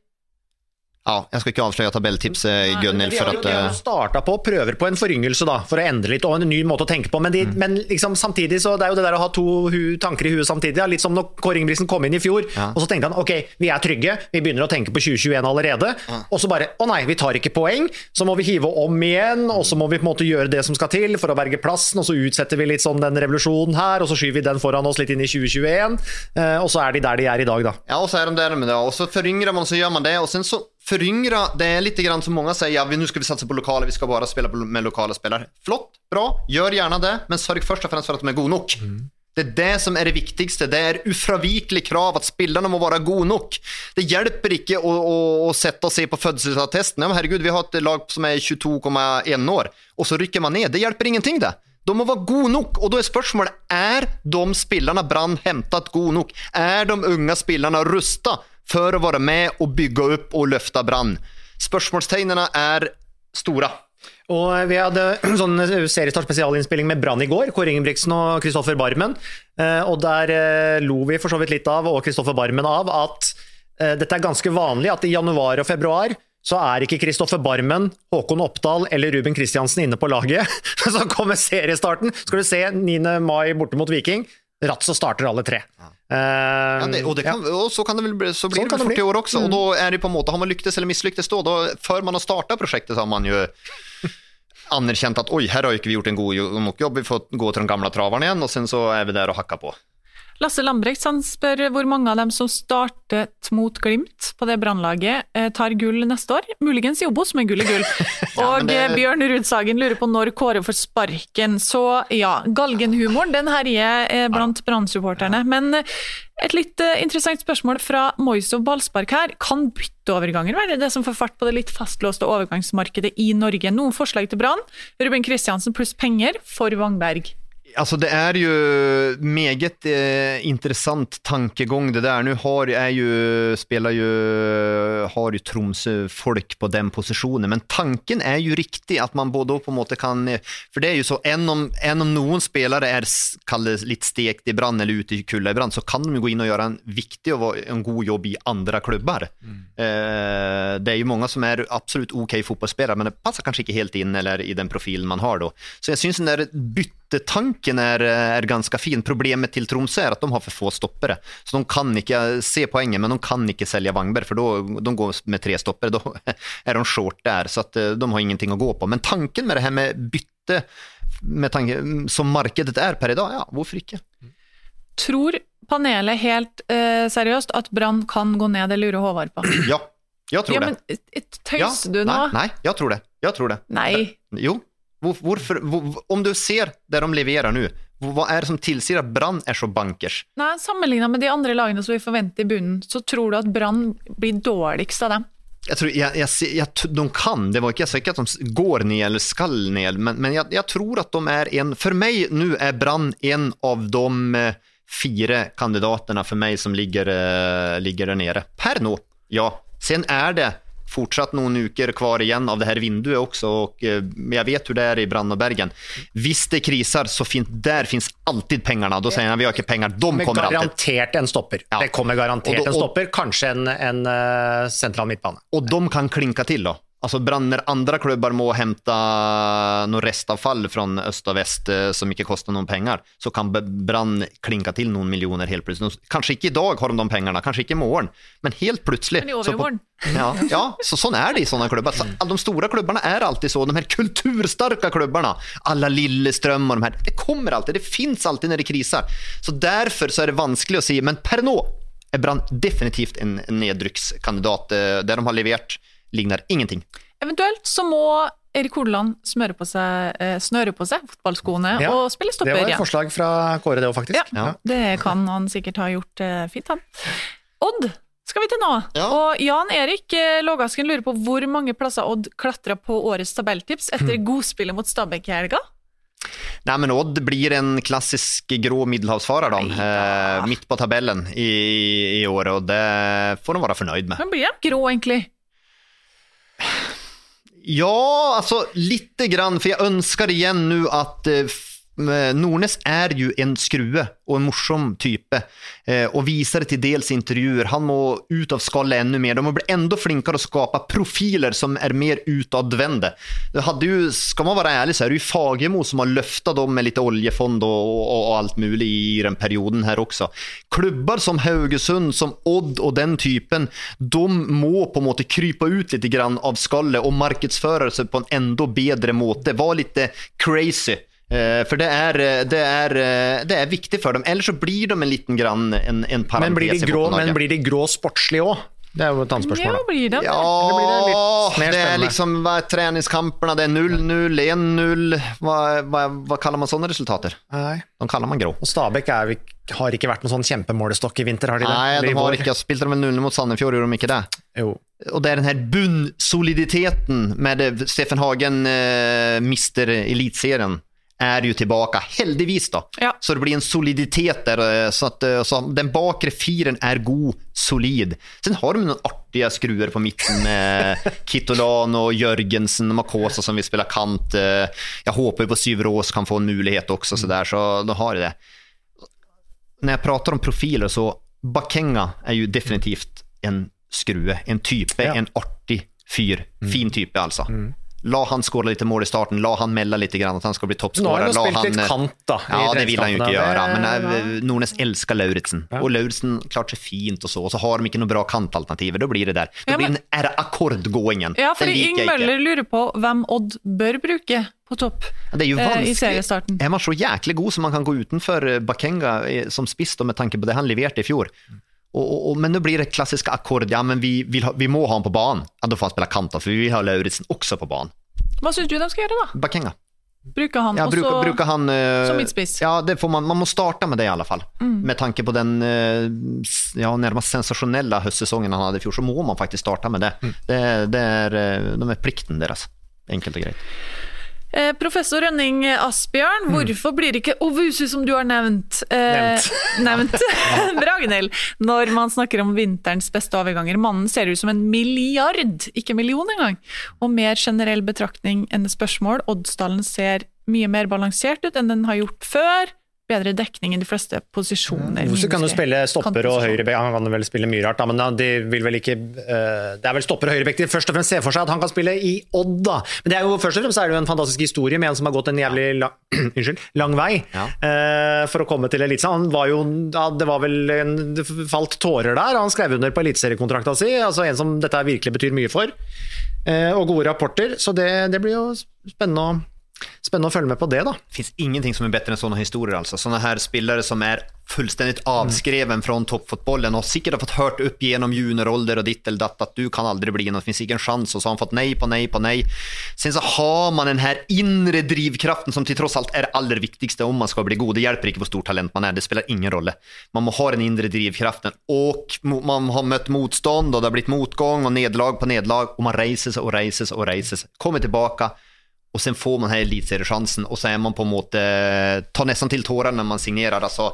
ja, jag ska inte avslöja tabelltips Gunnel för att jag starta på pröver på en föryngelse då för att ändra lite och en ny måte att tänka på men det, mm. men liksom samtidigt så det är ju det där att ha två hu- tankar i huvudet samtidigt. Ja, lite som när Kåre Ingebrigtsen kom in i fjol ja. Och så tänkte han okej, okay, vi är trygga. Vi börjar att tänka på tjugo tjugoett allerede. Ja. Och så bara åh nej, vi tar inte poäng. Så må vi hiva om igen och så må vi på något göra det som ska till för att berga platsen och så utsätter vi lite sån den revolutionen här och så skyver vi den föran oss lite in i tjugo tjugoett eh, och så är de där de är idag då. Ja, och så är de där med det och så föryngrar man så gör man det och sen så föryngra, det är lite grann som många säger, ja, nu ska vi satsa på lokala, vi ska bara spela med lokala spelare. Flott, bra, gör gärna det, men sörj först och främst för att de är god nog. Mm. Det är det som är det viktigaste, det är ufraviklig krav att spelarna må vara god nog. Det hjälper inte att, att, att sätta och se på födelseattesten. Ja, herregud, vi har ett lag som är tjugotvå komma ett år och så rycker man ner, det hjälper ingenting det. De må vara god nog och då är spörsmålet, är de spelarna Brann hämtat god nog? Är de unga spelarna rusta för att vara med och bygga upp och lyfta Brann? Spörsmålstegnarna är stora. Och vi hade en sån seriestart specialinspelning med Brann igår, Kåre Ingebrigtsen och Kristoffer Barmen. Och där lo vi för så vidt lite av, och Kristoffer Barmen av, att detta är ganska vanligt att i januar och februar så är inte Kristoffer Barmen, Håkon Oppdal eller Ruben Christiansen inne på laget. Så kommer seriestarten. Ska du se nionde maj borte mot Viking? ratt så starter alle tre. Ja. Uh, ja, det, og, det kan, ja. og så kan det vel bli, så blir sånn det vel fort i år også, mm. og då är det på en måte, har man lyktes eller misslycktes då, då för man har startat projektet så har man ju anerkjent at oj, her har ikke vi gjort en god jobb, vi får gå til de gamle traverne igjen, og sen så er vi der og hakker på. Lasse Lambrecht han spør hvor mange av dem som startet mot Glimt på det brannlaget tar gull neste år. Muligens i Obos med gull i gull. Og ja, det... Bjørn Rudsagen lurer på når Kåre får sparken. Så ja, galgenhumoren, den herjer blant brannsupporterne. Men et litt interessant spørsmål fra Moisov Ballspark her. Kan bytteoverganger være det som får fart på det litt fastlåste overgangsmarkedet i Norge? Noen forslag til Brann? Ruben Kristiansen pluss penger for Wangberg. Alltså det är ju meget eh, intressant tankegång det där. Nu har är ju spelar ju har ju Tromsø folk på den positionen, men tanken är ju riktig att man både på en måte kan, för det är ju så en om en om någon spelare är kallas lite stekt i Brann eller ute i Kulla i Brann, så kan de ju gå in och göra en viktig och en god jobb i andra klubbar. Mm. Eh, det är ju många som är absolut okej fotbollsspelare, men det passar kanske inte helt in eller i den profilen man har då. Så jag syns den där byttetanken är, är ganska fin. Problemet till Tromsø är att de har för få stoppere. Så de kan inte se poängen, men de kan inte sälja Wangberg, för då de går med tre stoppere, då är de short där, så att de har ingenting att gå på. Men tanken med det här med bytte med tanke, som markedet är per idag, ja, hvorfor ikke? Tror panelet helt eh, seriøst at Brann kan gå ned, det lurer Håvard på? Ja, jag tror ja, det. Men tøyser ja, du nå? Nej, nej, jag tror det. Jag tror det. Nej. Jo. Hvor, hvorfor, hvor, om du ser det de leverer nu, hva er det som tilsier at Brann er så bankers? Nei, sammenlignet med de andre lagene som vi forventer i bunnen, så tror du at Brann blir dårligst av dem? Jag tror, jag, jag, jag, de kan, det var inte, jag säger inte att de går ner eller skall ner, men, men jag, jag tror att de är en, för mig nu är Brann en av de eh, fyra kandidaterna för mig som ligger, eh, ligger där nere. Per nå, ja. Sen är det fortsatt noen uker kvar igjen av det her vinduet også, og eh, jeg vet hur det er i Brann og Bergen. Hvis det kriser, så fint, der finns alltid pengarna. Da sier jeg, vi har ikke penger, de kommer alltid. Garantert en stopper. Ja. Det kommer garantert og, og, en stopper, kanskje en, en uh, sentral midtbane. Og de kan klinka til da. Alltså Brann, när andra klubbar må hämta någon restavfall från öst och väst eh, som inte kostar någon pengar, så kan Brann klinka till någon miljoner helt plötsligt. Kanske inte idag har de de pengarna, kanske inte imorgon, men helt plötsligt. Men i övermorgon. Ja, ja, så sån är det i sådana klubbar. Så, de stora klubbarna är alltid så, de här kulturstarka klubbarna, alla Lillestrøm och de här, det kommer alltid, det finns alltid när det krisar. Så därför så är det vanskligt att säga, men per nå är Brann definitivt en, en nedryckskandidat eh, där de har levererat ligner ingenting. Eventuelt så må Erik Hordaland smøre på seg, snøre på seg fotballskoene ja, og spille stopper igjen. Det var et forslag fra Kåre det også, faktisk. Ja, ja, det kan han sikkert ha gjort fint, han. Odd skal vi til nå. Ja. Og Jan Erik Lågasken lurer på hvor mange plasser Odd klatret på årets tabelltips etter hmm. godspillet mot Stabæk i helga. Nej, men Odd blir en klassisk grå middelhavsfarer då, eh, mitt på tabellen i, i år, og det får de vara förnöjd med. Men blir de grå egentlig? Ja, alltså lite grann, för jag önskar igen nu att eh, Nordnes är ju en skrue och en morsom type eh, och visar det till dels intervjuer. Han må ut av skala ännu mer. De må bli ändå flinkare att skapa profiler som är mer utadvände. Det hade ju, ska man vara ärlig så är det ju Fagemo som har löftat dem med lite oljefond och, och, och allt möjligt i den perioden här också. Klubbar som Haugesund, som Odd och den typen, de må på måte krypa ut lite grann av skalle och marknadsföra sig på en ändå bedre måte. Var lite crazy. Uh, för det är, det, är, det är viktigt för dem. Eller så blir de en liten grann en, en parentes. Men blir de grå, men blir de grå sportslig også? Det er jo et annet spørsmål. Ja, blir det. Ja, blir det, litt det er liksom hva er treningskamperna, det er null null, en null. Hva, hva, hva kaller man sånne resultater? Nei. De kaller man grå. Og Stabæk er, har ikke vært noen sånn kjempemålestokk i vinter, har de det? Nei, de har ikke. Spilte de vel null mot Sandefjord, gjorde de ikke det? Jo. Og det er den her bunnsoliditeten med det Stefan Hagen eh, mister elitserien är ju tillbaka, heldigvis då. Ja. Så det blir en soliditet där, så att så den bakre firen är god, solid. Sen har de några artiga skruer på mitten med Kitolano och Jörgensen och Makosa som vill spela kant. Jag hoppas på Syverås kan få en möjlighet också, så där, så då har det. När jag pratar om profiler så Bakenga är ju definitivt en skrue, en type, ja. En artig fyr, mm. fin type alltså. Mm. La han skåra lite mål i starten, la han mella lite grann att han ska bli toppscorare. Nå har han spilt han, litt kant da. Ja, det vill han ju inte göra. det... Men Nordnes älskar Lauritsen. Ja. Och Lauritsen klart sig fint och så. Och så har de inte några bra kantalternativer. Då blir det där. Då ja, blir men... det en akkordgåingen. Ja, för Ing Møller lurer på vem Odd bör bruke på topp ja, det är ju eh, i seriestarten. Är man så jäkla god som man kan gå utanför Bakenga som spiss då, med tanke på det han levererade i fjol. Och, och, och, men nu blir det klassiska akkord. Ja, men vi, vill ha, vi må ha han på ban. Ja, då får han spela kanta, för vi vill ha Lauritsen också på ban. Vad syns du de ska göra då? Bakenga. Brukar han ja, också brukar, brukar han, eh, som mittspiss? Ja, det får man, man måste starta med det i alla fall. Mm. Med tanke på den eh, ja, närmast sensationella höstsäsongen han hade i fjol, så må man faktiskt starta med det. Mm. Det, det är, de är plikten deras. Enkelt och grejt. Eh, professor Rønning Asbjørn, mm. hvorfor blir ikke Ovusu, som du har nevnt, eh, nevnt, Ragnhild, når man snakker om vinterens beste overganger? Mannen ser ut som en milliard, ikke million engang. Og mer generell betraktning enn spørsmål. Oddstallen ser mye mer balansert ut enn den har gjort før. Bedre dekning i de fleste posisjoner. Ovusu kan jo spille stopper og høyrebekk. Han kan vel spille mye rart, da, men det vil vel ikke uh, det er vel stopper og høyrebekk. Først og fremst ser for seg at han kan spille i Odd, da. Men det er jo først og fremst er det jo en fantastisk historie med en som har gått en jævlig lang, unnskyld, lang vei ja. uh, for å komme til Eliteserien. Han var jo, ja, det var vel en, det falt tårer der. Han skrev under på eliteseriekontrakta si, altså en som dette virkelig betyr mye for, uh, og gode rapporter, så det, det blir jo spennende å Spännande att följa med på det då. Det finns ingenting som är bättre än sådana historier alltså. Sådana här spelare som är fullständigt avskreven mm. från toppfotbollen och säkert har fått hört upp genom juniorålder och ditt eller datt att du kan aldrig bli något, det finns ingen chans, och så har han fått nej på nej på nej. Sen så har man den här inre drivkraften som till trots allt är det allra viktigaste om man ska bli god. Det hjälper inte på stor talent man är, det spelar ingen roll. Man må ha den inre drivkraften och man har mött motstånd och det har blivit motgång och nedlag på nedlag och man reises och reises och reises. Kommer tillbaka. Och sen får man här elitseriechansen och så är man på en måte tar nästan till tårar när man signerar. Alltså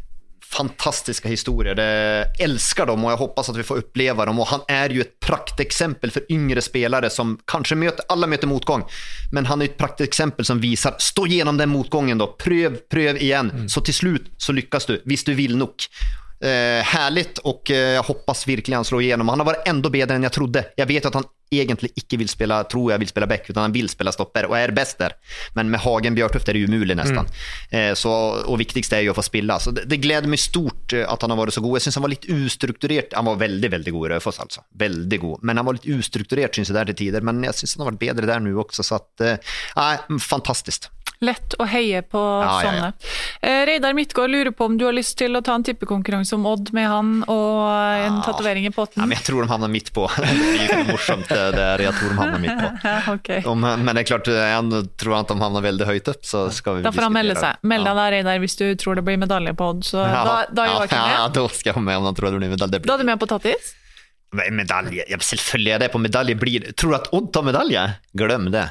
fantastiska historier. Det älskar dem och jag hoppas att vi får uppleva dem, och han är ju ett praktexempel för yngre spelare som kanske möter, alla möter motgång, men han är ett praktexempel som visar, stå igenom den motgången då, pröv, pröv igen, mm. så till slut så lyckas du, visst du vill nog. Eh, härligt, och eh, jag hoppas verkligen han slår igenom. Han har varit ändå bättre än jag trodde. Jag vet att han egentligen inte vill spela, tror jag vill spela back, utan han vill spela stopper och är bäst där. Men med Hagen Björtuft är det ju umuligt nästan. Mm. Eh, så, och viktigast är ju att få spela. Så det, det gläder mig stort att han har varit så god. Jag syns han var lite ustrukturerad. Han var väldigt, väldigt god i Röfors alltså. Väldigt god. Men han var lite ustrukturerad syns jag där till tider. Men jag syns han har varit bättre där nu också. Så att, eh, fantastiskt. Lett å heie på ja, sånne. Ja, ja. Eh, Reidar Midtgaard lurer på om du har lyst til å ta en tippekonkurranse om Odd med han og en ja. tatovering i potten. Ja, men jeg tror de havner midt på. Det blir morsomt det der. Jeg tror de havner midt på. Okay. Om, men det er klart, jeg tror at de havner veldig høyt opp, så skal vi da får han melde seg. Meld deg ja. der, Reidar, hvis du tror det blir medalje på Odd. Så ja. da, da gjør ikke ja, med. Ja, da skal jeg med om han tror det blir medalje. Da er du med på tattis? Medalje? Ja, selvfølgelig er det på medalje. Blir... Tror du at Odd tar medalje? Glem det.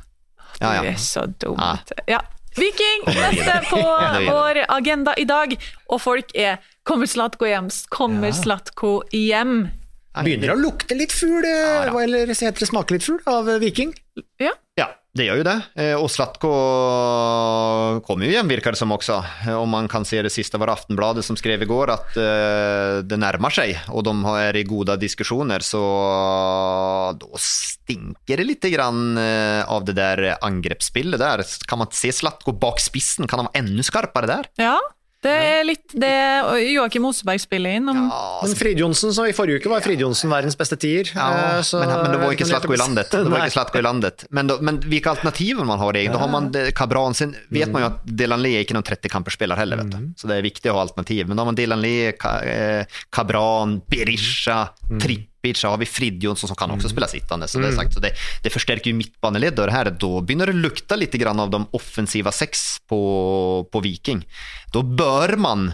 Ja, ja. Det er så dumt. Ja. ja. Viking, neste på vår agenda i dag, og folk er kommer Zlatko hjem, kommer ja. Zlatko hjem. Begynner å lukte litt fugl, ja, eller heter det smake litt fugl av Viking? Ja. Ja, det gör ju det. Och Zlatko kommer ju igen, virkar det som också. Om man kan se det sista var Aftenbladet som skrev igår att eh, det närmar sig och de är i goda diskussioner, så då stinker det lite grann eh, av det där angreppsspillet där. Kan man inte se Zlatko bak spissen? Kan han vara ännu skarpare där? Ja. Det er litt det Joakim Oseberg spiller inn om... ja, men Frid Jonsen, som i forrige uke var Frid Jonsen verdens beste tier ja, så... men, men det var ikke Zlatko i landet det var ikke Zlatko i landet men, då, men vilka alternativer man har egen, då har man Cabran, sen vet man ju att Delanlé är inte någon trettio-kamperspelare heller vet du. Så det är viktigt att ha alternativ, men då har man Delanlé, Cabran, Berisha, mm. Trippic, så har vi Frid Jonsson som kan också mm. spela sittande, så, mm. det, är sagt, så det, det förstärker ju mittbaneled och det här, då börjar det lukta lite grann av de offensiva sex på, på Viking. Då bör man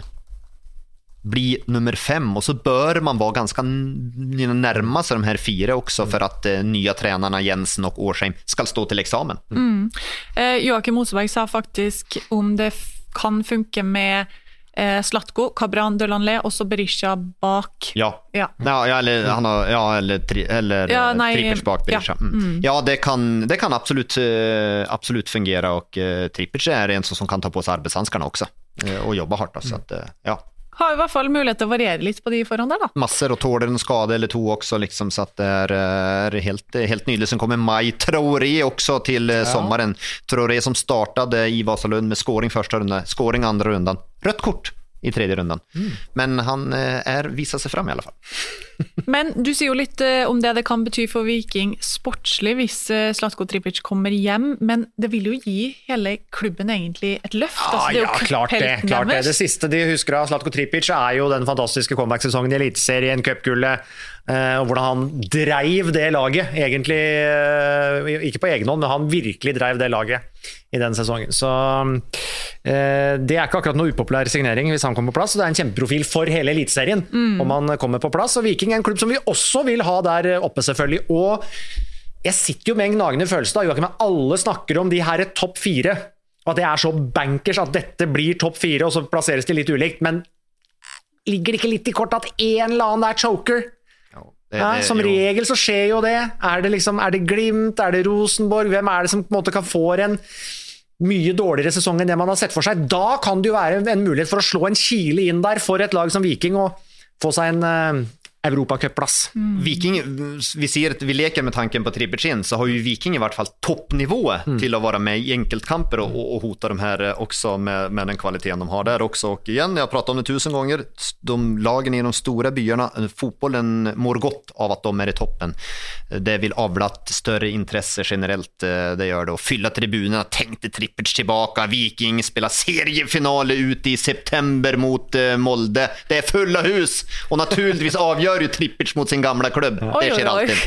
bli nummer fem och så bör man vara ganska närma sig de här fyra också mm. för att eh, nya tränarna Jensen och Årsheim ska stå till examen. Mm. Eh, Joakim Oseberg sa faktiskt om det f- kan funka med eh, Zlatko, Cabran, Delanlé och så Berisha bak. Ja. Ja. Ja, eller han har ja eller tri, eller ja, Trippic bak Berisha. Ja, mm. ja det kan det kan absolut absolut fungera, och uh, Trippic är en som kan ta på sig arbetshandskarna också och jobba hårt, så att ja. har i hvert fall mulighet til å variere litt på de forhånd der da. Masser og tåler en skade eller to også, liksom, så at det er, er helt, helt nydelig. Sen kommer Mai Traoré også til ja. sommeren. Traoré som startade i Vasalund med scoring første runde, scoring andre rundan. Rødt kort i tredje rundan. Mm. Men han er viser seg frem i alle fall. Men du sier jo litt uh, om det det kan bety for Viking sportslig hvis uh, Zlatko Tripic kommer hjem, men det vil jo gi hele klubben egentlig et løft. Ja, altså, det er jo ja klart det, klart det. Det siste de husker av Zlatko Tripic er jo den fantastiske comeback-sesongen i Eliteserien, cupgullet, uh, og hvordan han dreiv det laget, egentlig, uh, ikke på egen hånd, men han virkelig dreiv det laget i den sesongen. Så uh, det er ikke akkurat noe upopulær signering hvis han kommer på plass, og det er en kjempeprofil for hele Eliteserien mm. om han kommer på plass, og Viking er en klubb som vi også vil ha der oppe selvfølgelig, og jeg sitter jo med en gnagende følelse da, Joakim, at alle snakker om de her topp fire, og at det er så bankers at dette blir topp fire, og så plasseres det litt ulikt, men ligger det ikke litt i kort at en eller annen er choker? Jo, det, ja, som det, regel så skjer jo det. Er det liksom, er det Glimt, er det Rosenborg, hvem er det som på en måte kan få en mye dårligere sesong enn det man har sett for seg? Da kan det jo være en mulighet for å slå en kile inn der for et lag som Viking, og få seg en uh, Europacup-plass. Mm. Viking, vi ser att vi leker med tanken på Tripic in, så har ju Viking i hvert fall toppnivå mm. till att vara med i enkeltkamper och, och hota de här också med, med den kvaliteten de har där också. Och igen, jag har pratat om det tusen gånger, de lagen i de stora byarna, fotbollen mår gott av att de är i toppen. Det vill avla större intresse generellt, det gör det. Och fylla tribunerna, tänkte Tripic tillbaka, Viking spelar seriefinal ut i september mot uh, Molde. Det är fulla hus och naturligtvis avgör ju Tripic mot sin gamla klubb. Oi, det skjer alltid.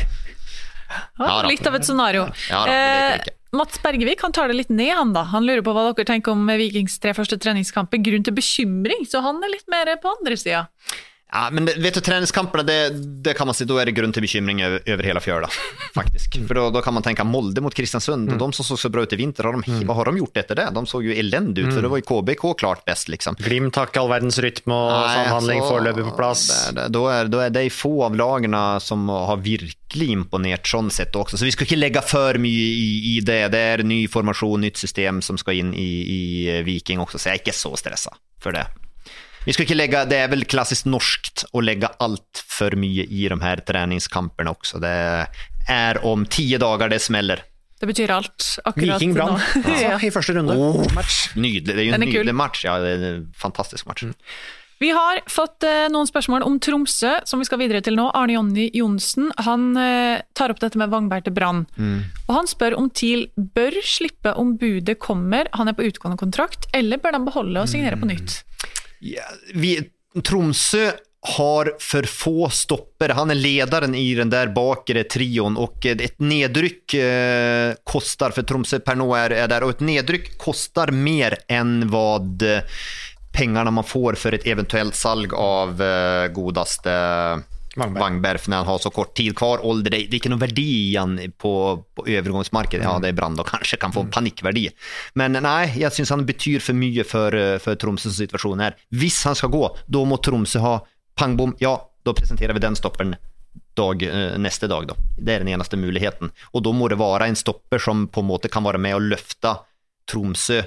Ja, litt av et scenario. Ja, da, eh, Mats Bergevik, han tar det litt ned han da. Han lurer på hva dere tenker om Vikings tre første treningskamper. Grunn til bekymring, så han er litt mer på andre siden. Ja, men det, vet du, träningskamperna, det, det kan man se, då är det grund till bekymring över, över hela fjörda, faktiskt. Mm. För då, då kan man tänka Molde mot Kristiansund, mm. och de som såg så bra ut i vinter, har de, mm. vad har de gjort efter det? De såg ju elend ut, mm. för det var ju K B K klart bäst, liksom. Glimt takk all verdens rytm og samhandling foreløpig på plass. Det, då, är, då är det få av lagarna som har virkelig imponert sånn sett också. Så vi ska inte lägga för mycket i, i det. Det är ny formation, nytt system som ska in i, i Viking också, så jag är inte så stressad för det. Vi ska inte lägga, det är väl klassiskt norskt att lägga allt för mycket i de här träningskamperna också. Det är om tio dagar det smäller. Det betyder alt akkurat Viking Brann, altså, ja. I første runde. Oh, match. Nydelig, det är ju en nydelig match. Ja, det är en fantastisk match. Mm. Vi har fått eh, noen spørsmål om Tromsø, som vi skal videre til nå. Arne Jonny Jonsen, han eh, tar opp dette med Vangberg til Brann. Mm. Og han spør om TIL bør slippe om budet kommer, han er på utgående kontrakt, eller bør de beholde og signere på nytt? Ja, vi, Tromsø har för få stopper. Han är ledaren i den där bakre trion, och ett nedryck eh, kostar, för Tromsø Pernod är, är där, och ett nedryck kostar mer än vad eh, pengarna man får för ett eventuellt salg av eh, godaste Vangberg. Vangberg, när han har så kort tid kvar, ålder, det, det är inte någon värde igen på, på övergångsmarknaden. Ja, det är Brand och kanske kan få en panikvärde. Men nej, jag syns han betyder för mycket för, för Tromsøs situation här. Hvis han ska gå, då må Tromsø ha pangbom, ja, då presenterar vi den stoppen dag, eh, nästa dag då. Det är den enaste möjligheten. Och då må det vara en stopper som på en måte kan vara med och lyfta Tromsø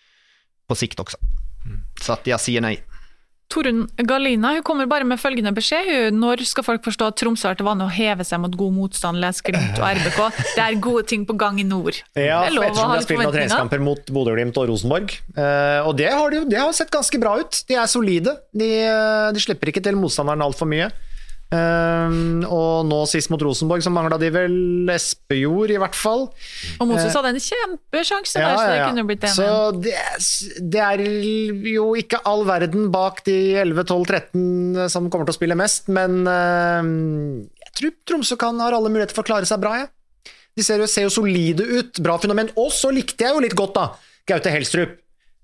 på sikt också. Mm. Så att jag säger nej. Torunn Galina, hun kommer bare med følgende beskjed. Når skal folk forstå at Tromsø har til vane å heve seg mot god motstand, Les Glimt og R B K? Det er gode ting på gang i nord. Ja, ettersom de har spilt noen treningskamper mot Bodø Glimt og Rosenborg. Uh, og det har, de, det har sett ganske bra ut. De er solide. De, de slipper ikke til motstanderen alt for mye. Uh, og nå sist mot Rosenborg så manglet de vel Espejord i hvert fall, og Moses hadde en kjempesjanse ja, der, så det ja, kunne blitt det. Så det, det er jo ikke all verden bak de elleve, tolv, tretten som kommer til å spille mest, men uh, jeg tror Tromsø kan ha alle muligheter for å klare seg bra, ja. De ser jo, ser jo solide ut, bra fenomen, og så likte jeg jo litt godt da Gaute Helstrup.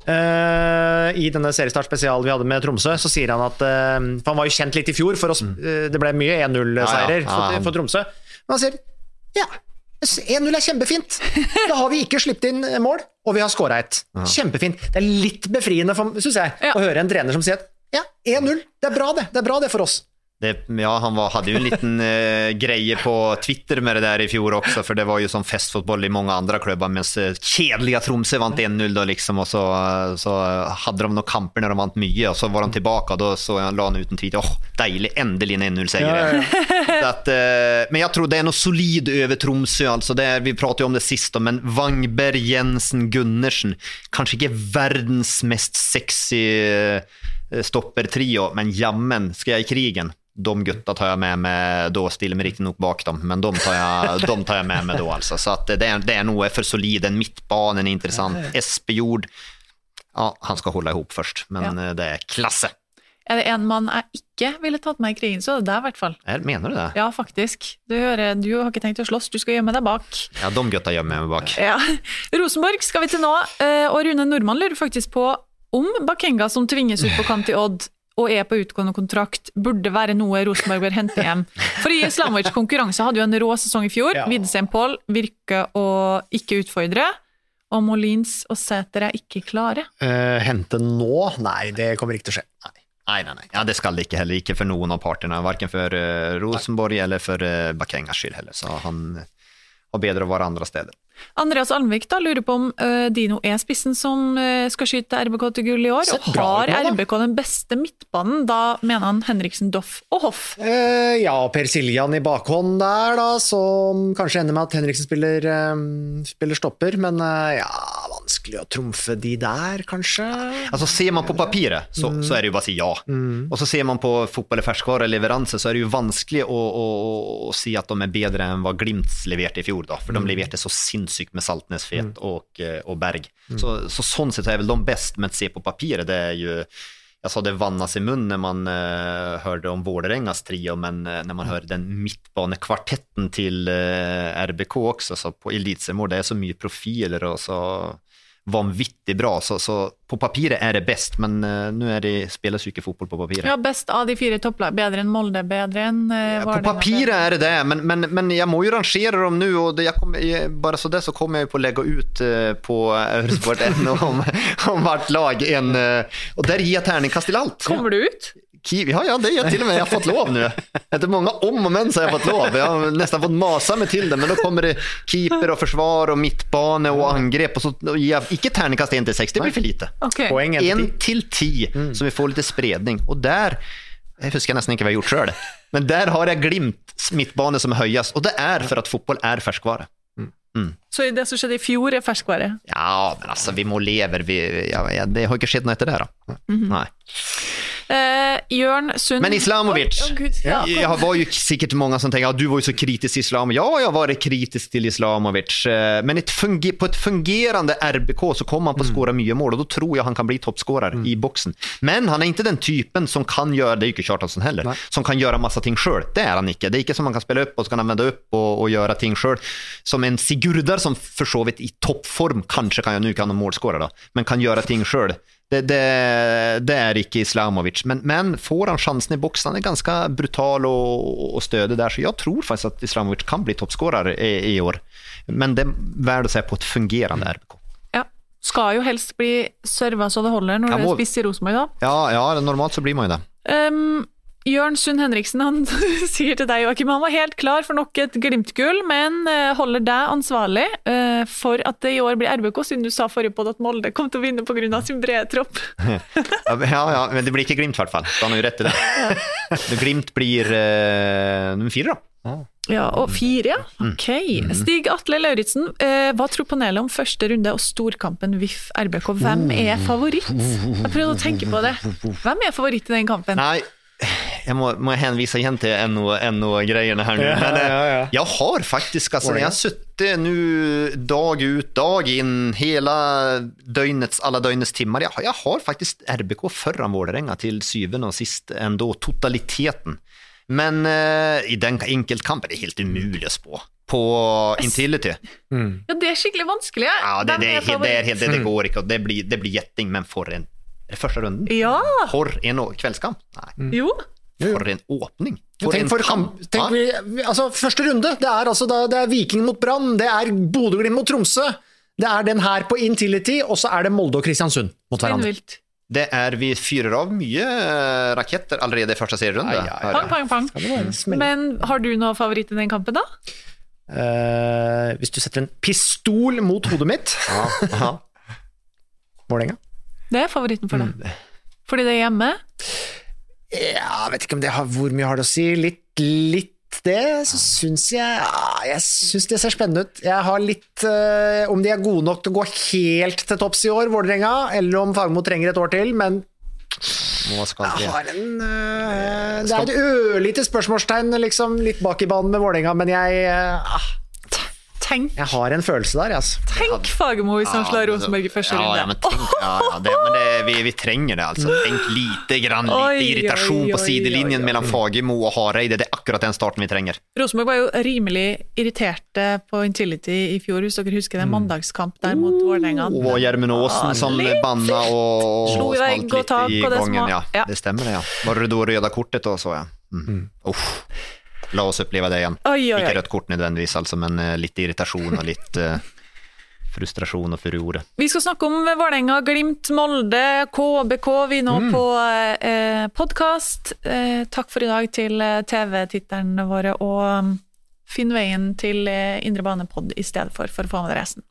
Uh, i denne seriestart spesial vi hadde med Tromsø, så sier han at uh, for han var jo kjent litt i fjor for oss, uh, det ble mye en null-seirer ja, ja, ja. for, for Tromsø, men han sier ja, en null er kjempefint, da har vi ikke slippet inn mål, og vi har skåret et ja. Kjempefint, det er litt befriende for, synes jeg, ja. Å høre en trener som sier at ja, en null, det er bra det, det er bra det for oss. Det, ja, han var, hade ju en liten eh, greje på Twitter med det där i fjol också, för det var ju som festfotboll i många andra klubbar, men så kedliga Tromsø vant en noll då liksom, och så, så hade de några kamper när de vant mycket, och så var de tillbaka, och då så la han ut en tweet, åh, oh, dejlig, ändelig en noll seger. Ja, ja. Så att, eh, men jag tror det är något solid över Tromsø, alltså det är, vi pratade ju om det sist då, men Wangberg, Jensen, Gunnersen, kanske inte världens mest sexy eh, stopper-trio, men jammen ska jag i krigen. De gutta tar jag med mig då, stiller mig riktigt nog bak dem, men de tar jag, de tar jag med mig då alltså. Så att det är, det är nog för solid, en mittbanen är intressant. Espejord, ja, han ska hålla ihop först, men ja. Det är klasse. Er det en man jeg ikke ville tatt med i krigen, så er det der i hvert fall. Er, mener du det? Ja, faktisk. Du hører, du har ikke tenkt å slåss, du skal gjemme deg bak. Ja, de gutta gjemmer meg bak. Ja. Rosenborg skal vi til nå, og Rune Normann lurer faktisk på om Bakenga som tvinges ut på kant i Odd, og er på utgående kontrakt, burde være noe Rosenborg bør hente hjem. For i Islamovic konkurranse hadde jo en rå sesong i fjor. Ja. Widesen Paul virker å ikke utfordre, og Molins og Sæter er ikke klare. Uh, hente nå? Nei, det kommer ikke til å skje. Nei. Nei, nei, nei. Ja, det skal det ikke heller. Ikke for noen av partene. Hverken for uh, Rosenborg nei. Eller for uh, Bakengas skyld heller. Så han har bedre å være andre steder. Andreas Almvik da lurer på om uh, Dino er spissen som uh, skal skyte R B K til gull i år, og har R B K den beste midtbanen, da mener han Henriksen, Doff og Hoff. Uh, ja, Per Siljan i bakhånd der da, som kanskje ender med at Henriksen spiller, um, spiller stopper, men uh, ja, vanskelig å trumfe de der, kanskje. Altså, ser man på papiret, så, mm. så er det jo bare å si ja. Mm. Og så ser man på fotball i ferskvare leveranse, så er det jo vanskelig å, å, å si at de er bedre enn hva Glimt leverte i fjor da, for mm. de leverte så sinnssykt med Saltnes, Fet mm. och, och Berg. Mm. Så, så sånt sett är väl de bäst, men att se på papiret, det är ju, jag sa det vannas i mun när man uh, hörde om Vårderängas trio, men uh, när man hörde den mittbanekvartetten till uh, R B K också, så på elitsermål, det är så mycket profiler och så vanvittigt bra, så, så på papiret är det bäst, men uh, nu är det spelas ju inte fotboll på papiret. Ja, bäst av de fyra topplag, bättre än Molde, bättre än uh, ja, på papiret är det det, men, men, men jag må ju rangera dem nu, och det, jag kommer, bara så där så kommer jag ju på att lägga ut uh, på Eurosport om, om vart lag en, uh, och där ger jag tärningkast till allt. Kommer du ut? Ja, ja, det är jag till och med. Jag har fått lov nu. Efter många om och men så har jag fått lov. Jag har nästan fått masa mig till det, men då kommer det keeper och försvar och mittbane och angrepp, och så ger jag icke tärningkast en till sex, det blir för lite. Okay. Poäng en till tio, mm. så vi får lite spredning. Och där, jag huskar nästan inte vad jag gjort själv, men där har jag Glimt mittbane som höjas, och det är för att fotboll är färskvara. Mm. Så det som skjedde i fjor er ferskvare? Ja, men altså, vi må lever vi, ja, ja, det har ikke skjedd noe etter det da. Mm-hmm. Nei. Eh, Jørn Sund. Men Islamovic, oh, oh, Gud, ja. jag var ju säkert många som tänker, ja, du var ju så kritisk till Islam. Ja, jag var kritisk till Islamovic, men ett funger- på ett fungerande R B K så kommer han på att skåra mycket mål, och då tror jag han kan bli toppskårare mm. i boxen. Men han är inte den typen som kan göra, det är ju inte Kjartansson heller, Nej. som kan göra massa ting själv. Det är han inte. Det är inte som man kan spela upp och så kan använda upp och, och göra ting själv. Som en Sigurdar som försovit i toppform kanske kan jag nu kan ha målskåra då, men kan göra ting själv. Det, det, det är inte Islamovic, men, men får han chansen i boxen, han är ganska brutal och, och stödig där, så jag tror faktiskt att Islamovic kan bli toppskårare i, i år, men det är värt att säga på ett fungerande R B K. Ja, ska ju helst bli serva så det håller när du är spiss i Rosenborg då. Ja, ja, normalt så blir man ju det. Um, Jørn Sund Henriksen, han sier til deg, Joakim, han var helt klar for nok et Glimt-gull, men holder deg ansvarlig uh, for at det i år blir R B K, siden du sa forrige på at Molde kom til å vinne på grunn av sin brede tropp. ja, ja, men det blir ikke Glimt i hvert fall. Han har jo rett til det. Ja. Glimt blir uh, nummer fire da. Ah. Ja, og fire, ja. Ok. Mm. Stig Atle Lauritsen, uh, hva tror panelet om første runde og storkampen V I F R B K? Hvem er favoritt? Jeg prøvde å tenke på det. Hvem er favoritt i den kampen? Nei, jag må, må hänvisa igen till en och, en och grejerna här nu. Ja, men ja, ja. Jag har faktiskt, alltså, jag har suttit nu dag ut, dag in, hela dögnets, alla dögnets timmar. Jag, jag har faktiskt R B K förra Vårderänga till syvende och sist ändå, totaliteten. Men eh, i den enkeltkampen är det helt umuligt att spå. På Intility. Mm. Ja, det är skickligt vanskligt. Ja, det, det, är, helt, det, är helt, det, det går inte, och det blir, det blir jätting, men för en är det första runden? Ja. For en kvällskamp? Nej. Mm. Jo. For en åpning. For en for kamp. Tenk ja. vi, altså, første runde, det er, altså, det er Viking mot Brann, det er Bodø Glimt mot Tromsø, det er den her på Intility, og så er det Molde og Kristiansund mot hverandre. Spinnvilt. Det er vi fyrer av mye raketter allerede i første serierunde. Ja, ja, ja. Pang, pang, pang. Men har du noe favoritt i den kampen da? Uh, hvis du setter en pistol mot hodet mitt. Ja. Vålerenga. Det er favoritten for deg. Mm. Fordi det er hjemme? Ja, jeg vet ikke om det har, hvor mye har det å si. Litt, litt det, så synes jeg ja, jeg synes det ser spennende ut. Jeg har litt uh, om de er gode nok til å gå helt til topps i år, Vålerenga, eller om Fagermo trenger et år til, men jeg har en uh, det er et ørlite spørsmålstegn liksom, litt bak i banen med Vålerenga, men jeg uh, Tenk. Jeg har en følelse der, altså. Tenk Fagermo hvis han slår Rosenborg i første runde. Ja, men, tenk, ja, ja, det, men det, vi, vi trenger det, altså. Tenk lite grann, lite oi, irritasjon oi, oi, på sidelinjen oi, oi, oi. mellom Fagermo og Hareide. Det er akkurat den starten vi trenger. Rosenborg var jo rimelig irriterte på Intility i fjor, hvis dere husker den mandagskamp der mot Vålerenga. Og Gjermund Aasen som banna og slo i vei, gå tak i på det gången. Som ja, ja. Det stemmer det, ja. Var det då røda kortet og så, ja. Mm. Uff. La oss uppleva det igjen. Oi, oi, oi. Ikke rødt kort nødvendigvis, altså, men uh, litt irritasjon og litt uh, frustrasjon og furore. Vi skal snakke om Vålerenga, Glimt, Molde, K B K, vi nå mm. på uh, podcast. Uh, takk for i dag til uh, T V-titterne våre, og um, finn veien til uh, Indre Bane-pod i stedet for, for å få med deg resten.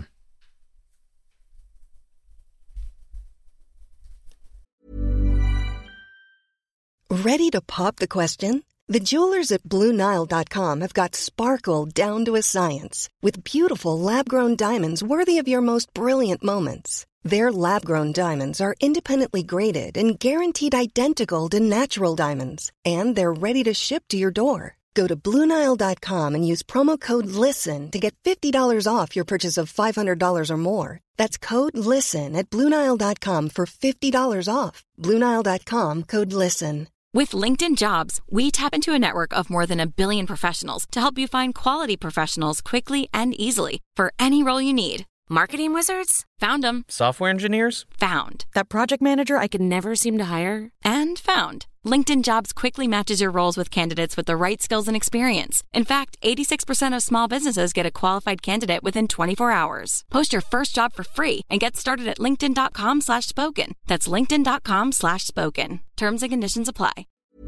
Mm. Ready to pop the question? The jewelers at Blue Nile dot com have got sparkle down to a science with beautiful lab-grown diamonds worthy of your most brilliant moments. Their lab-grown diamonds are independently graded and guaranteed identical to natural diamonds, and they're ready to ship to your door. Go to Blue Nile dot com and use promo code LISTEN to get fifty dollars off your purchase of five hundred dollars or more. That's code LISTEN at Blue Nile dot com for fifty dollars off. Blue Nile dot com, code LISTEN. With LinkedIn Jobs, we tap into a network of more than a billion professionals to help you find quality professionals quickly and easily for any role you need. Marketing wizards? Found them. Software engineers? Found. That project manager I could never seem to hire? And found. LinkedIn Jobs quickly matches your roles with candidates with the right skills and experience. In fact, eighty-six percent of small businesses get a qualified candidate within twenty-four hours. Post your first job for free and get started at linkedin dot com slash spoken. That's linkedin dot com slash spoken. Terms and conditions apply.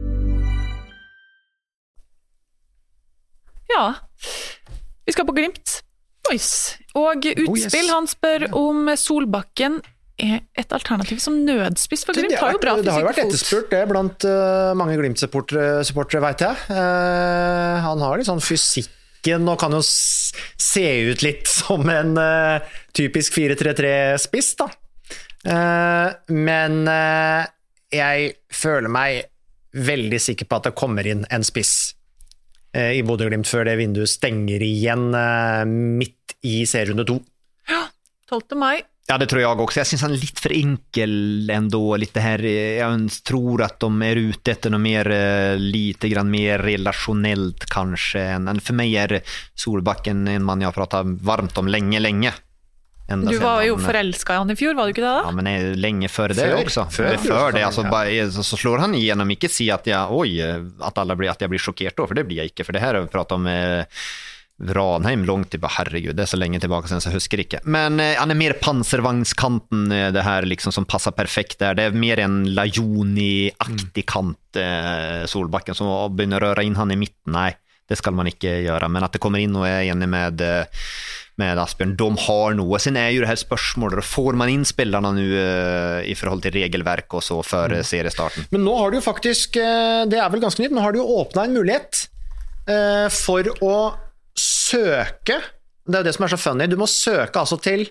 Ja, vi skal på Glimt. Boys. Og utspill, han spør om Solbakken er et alternativ som nødspiss for Glimt. Har jo bra fysikk. Det har jo vært etterspurt det blant uh, mange Glimt-supportere, vet jeg. Uh, han har litt sånn fysikken og kan jo se ut litt som en uh, typisk fire tre tre-spiss, da. Uh, men uh, jeg føler meg veldig sikker på at det kommer inn en spiss i Bodø-Glimt før det vinduet stenger igjen uh, midt i serierunde to. Ja, tolvte mai. Ja, det tror jeg også. Jeg synes han er litt for enkel ändå. Lite her, jeg tror at de er ute etter noe mer, lite grann mer relasjonelt kanskje. For meg er Solbakken en mann jeg har pratet varmt om lenge, lenge. Enda du var jo han, forelsket i han i fjor, var du ikke det da? Ja, men jeg, lenge før det før, også. Før, før det, altså, bare, så slår han igjennom, ikke si at jeg, oi, at, alle blir, at jeg blir sjokkert da, for det blir jeg ikke, for det her har vi pratet om eh, Ranheim långt tilbake, herregud, det er så lenge tilbake siden så jeg husker ikke. Men eh, han er mer panservagnskanten, det her liksom som passer perfekt der, det er mer en Lajoni-aktig kant, eh, Solbakken, som begynner å røre inn han i midten, nei, det skal man ikke gjøre, men at det kommer inn og er enig med eh, med Asbjørn, de har noe. Sen er jo det her spørsmålet, får man inn spillerne nå uh, i forhold til regelverk og så for uh, seriestarten? Men nå har du jo faktisk, uh, det er vel ganske nytt, nå har du jo åpnet en mulighet uh, for å søke, det er jo det som er så funny, du må søke altså til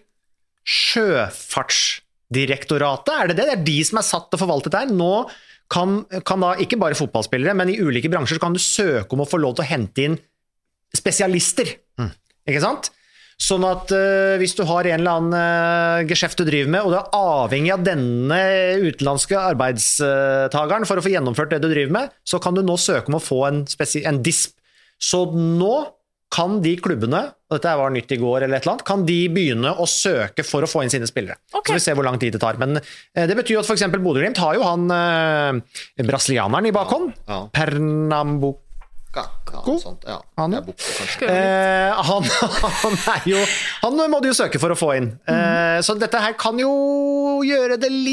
Sjøfartsdirektoratet, er det det? Det er de som er satt til å forvalte det her. Nå kan, kan da ikke bare fotballspillere, men i ulike bransjer så kan du søke om å få lov til å hente inn spesialister, mm. ikke sant? Sånn at uh, hvis du har en eller annen uh, geskjeft du driver med, og du er avhengig av denne utenlandske arbeidstageren for å få gjennomført det du driver med, så kan du nå søke om å få en, spesi- en disp. Så nå kan de klubbene, og dette var nytt i går eller et eller annet, kan de begynne å søke for å få inn sine spillere. Okay. Så vi ser hvor lang tid det tar. Men uh, det betyr jo at for eksempel Bodø-Glimt har jo han uh, brasilianeren i bakhånd, ja, ja. Pernambuco. Ja, ja, sånt, ja. Han, eh, han, han er jo han må du jo søke for å få inn, mm. eh, så dette her kan jo gjøre det litt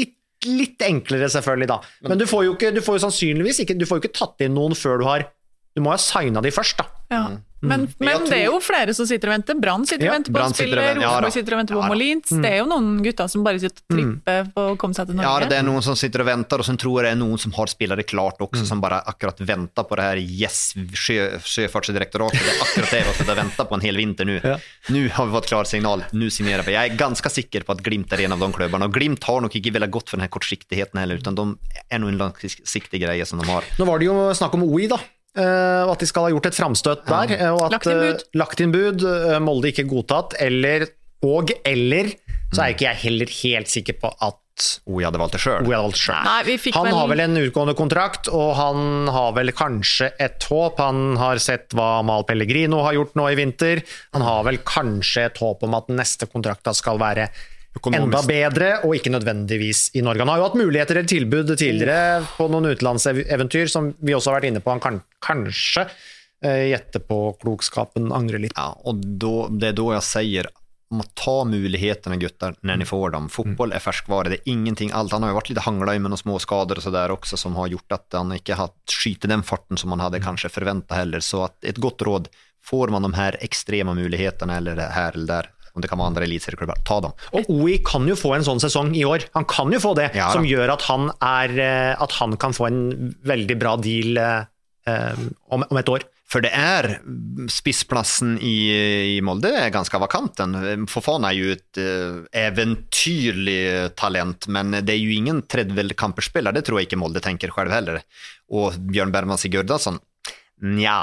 litt enklere selvfølgelig da. Men du får jo ikke, du får jo sannsynligvis ikke, du får jo ikke tatt inn noen før du har, du må ha signet de først da. Ja. Men, mm. men det er jo flere som sitter og venter. Brann sitter og venter på å spille, Rosenborg sitter og venter på Molins. Det er jo noen gutter som bare sitter og tripper på å komme seg til Norge. Ja, det er noen som sitter og venter, og så tror jeg det er noen som har spillere klart også, mm. som bare akkurat venter på det her yes, sjø, sjøfartsdirektoratet. Det er akkurat det vi har sittet og ventet på en hel vinter nu. Ja. Nu har vi fått klart signal, nu signerer vi. Jeg er ganske sikker på at Glimt er en av de klubbarna, og Glimt har nok ikke veldig godt for den her kortsiktigheten heller, utan de er noen langsiktige greier som de har. Nå var det jo snakk om O I da. Uh, og at de skal ha gjort et framstøt der, ja. og at lagt inn bud, uh, lagt inn bud uh, Molde ikke godtatt, eller, og eller, så er ikke jeg heller helt sikker på at O I hadde valgt det selv. Nei, vi fikk han vel... har vel en utgående kontrakt, og han har vel kanskje et håp, han har sett hva Amal Pellegrino har gjort nå i vinter, han har vel kanskje et håp om at neste kontrakta skal være enda bedre, og ikke nødvendigvis i Norge. Han har jo hatt muligheter eller tilbud tidligere på noen utenlandseventyr, som vi også har vært inne på. Han kan kanskje uh, gjette på klokskapen, angre litt. Ja, og då, det er da jeg sier, om å ta mulighetene, gutter, når ni får dem. Fotboll er ferskvare, det er ingenting. Alt, han har jo vært litt hanglet med noen små skader og så der også, som har gjort at han ikke har skytet den farten som man hadde kanskje forventet heller. Så at et godt råd, får man de her ekstrema mulighetene, eller her eller der, om det kan være andre elitserieklubber, ta dem. Og O I kan jo få en sånn sesong i år. Han kan jo få det, ja, som gjør at han, er, at han kan få en veldig bra deal eh, om, om et år. For det er, spissplassen i, i Molde er ganske vakanten. Fofana er jo et uh, eventyrlig talent, men det er jo ingen tredjekamperspiller, det tror jeg ikke Molde tenker selv heller. Og Bjørn Bergman Sigurdarsson, nja,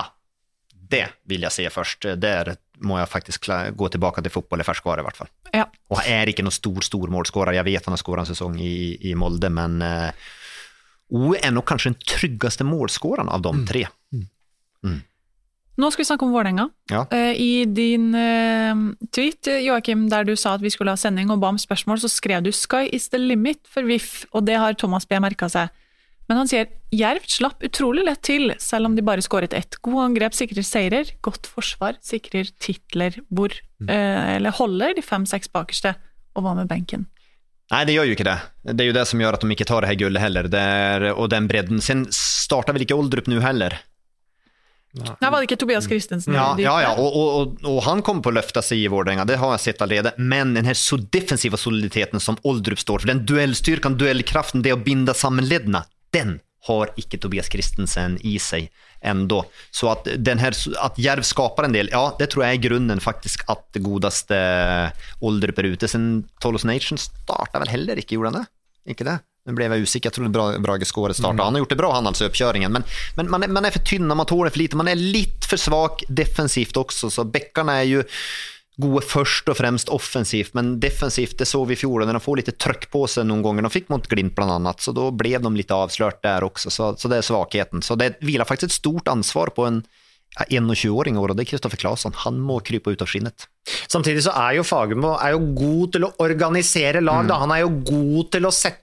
det vil jeg se først. Der må jeg faktisk gå tilbake til fotball i ferskvare i hvert fall. Ja. Og han er ikke noen stor, stor målskårer. Jeg vet han har skåret en sesong i, i Molde, men uh, O er nok kanskje den tryggeste målskåreren av de tre. Mm. Mm. Nå skal vi snakke om Vålerenga. Ja. Uh, I din uh, tweet, Joakim, der du sa at vi skulle ha sending og ba om spørsmål, så skrev du «Sky is the limit» for V I F, og det har Thomas B. merket seg. Men han sier, Jerv slapp utrolig lett til, selv om de bare skåret ett. God angrep sikrer seirer, godt forsvar sikrer titler. Hvor, mm. uh, eller holder de fem-seks bakerste, og hva med benken? Nei, det gjør jo ikke det. Det er jo det som gjør at de ikke tar det her gullet heller, det er, og den bredden. Sen starter vel ikke Oldrup nu heller. Nei, var det ikke Tobias Christensen? Ja, ja, ja. Og, og, og, og han kom på løfta sig i Vårdänga, det har jeg sett allerede, men den her så defensiva soliditeten som Oldrup står for, den duellstyrkan, duellkraften, det å binda sammen ledna, den har ikke Tobias Christensen i seg ändå. Så at, den her, at Jerv skapar en del, ja, det tror jeg er grunnen faktisk at det godaste Oldrup er ute. Sen Tolos Nation startet vel heller ikke, gjorde han det? Ikke det? Nu blev jag usikker, jeg tror det Brage skåret starta. Mm. Han har gjort det bra, han altså, uppkörningen. Men, men man, är, man är för tynna, man tåler för lite. Man är lite för svag defensivt också. Så bäckarna är ju gode först och främst offensivt. Men defensivt, det såg vi i fjol. När de får lite tryck på sig någon gång. De fick mot Glimt bland annat. Så då blev de lite avslört där också. Så, så det är svagheten. Så det vilar faktiskt ett stort ansvar på en tjugoåring år, og det er Kristoffer Claesson. Han må krype ut av skinnet. Samtidig så er jo Fagermo er jo god til å organisere lag. Mm. Da. Han er jo god til å sette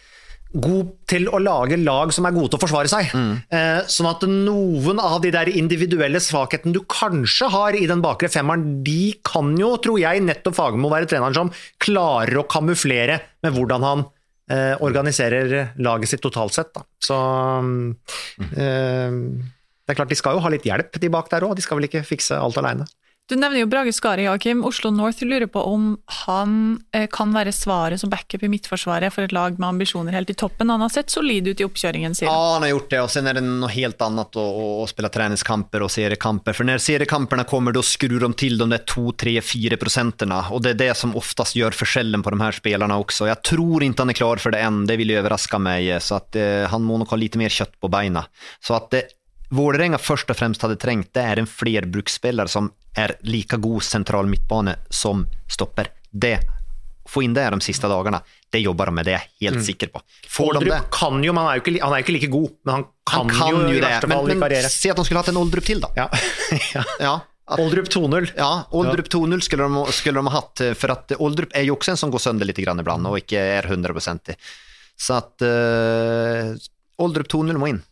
god til å lage lag som er gode til å forsvare seg. Mm. Eh, sånn at noen av de der individuelle svakhetene du kanskje har i den bakre femmeren, de kan jo, tror jeg, nettopp Fagermo være treneren som klarer å kamuflere med hvordan han eh, organiserer laget sitt totalt sett. Da. Så mm. eh, det er klart, de skal jo ha litt hjelp de bak der også, de skal vel ikke fikse alt alene. Du nevner jo Brage Skari, Joakim. Oslo North lurer på om han eh, kan være svaret som backup i midtforsvaret for et lag med ambisjoner helt i toppen. Han har sett solid ut i oppkjøringen sin. Ja, han har gjort det, og sen er det noe helt annet å, å, å spille treningskamper og seriekamper. For når seriekamperna kommer, då skrur de til de der to, tre, fire prosenterna. Og det er det som oftast gjør forskjellen på de her spelarna også. Jeg tror ikke han er klar for det än, det vil jo overraske meg. Så at eh, han må nok ha lite mer kjøtt på beina. Så at det Vålerenga først og fremst hadde trengt, det er en flerbruksspiller som er like god sentral midtbane som stopper. Det, få inn det de siste dagene, det jobber de med, det er jeg helt mm. sikker på. Får de det? Kan jo, men han er jo, ikke, han er jo ikke like god, men han kan, han kan jo, jo i verste fall i karriere. Men se at de skulle hatt en Oldrup til da. Ja. ja. ja. At, Oldrup to null. Ja, Oldrup to null skulle de, skulle de ha hatt, for at Oldrup er jo også en som går sønder litt grann ibland, og ikke er hundre prosent. Så at uh, Oldrup to null må inn.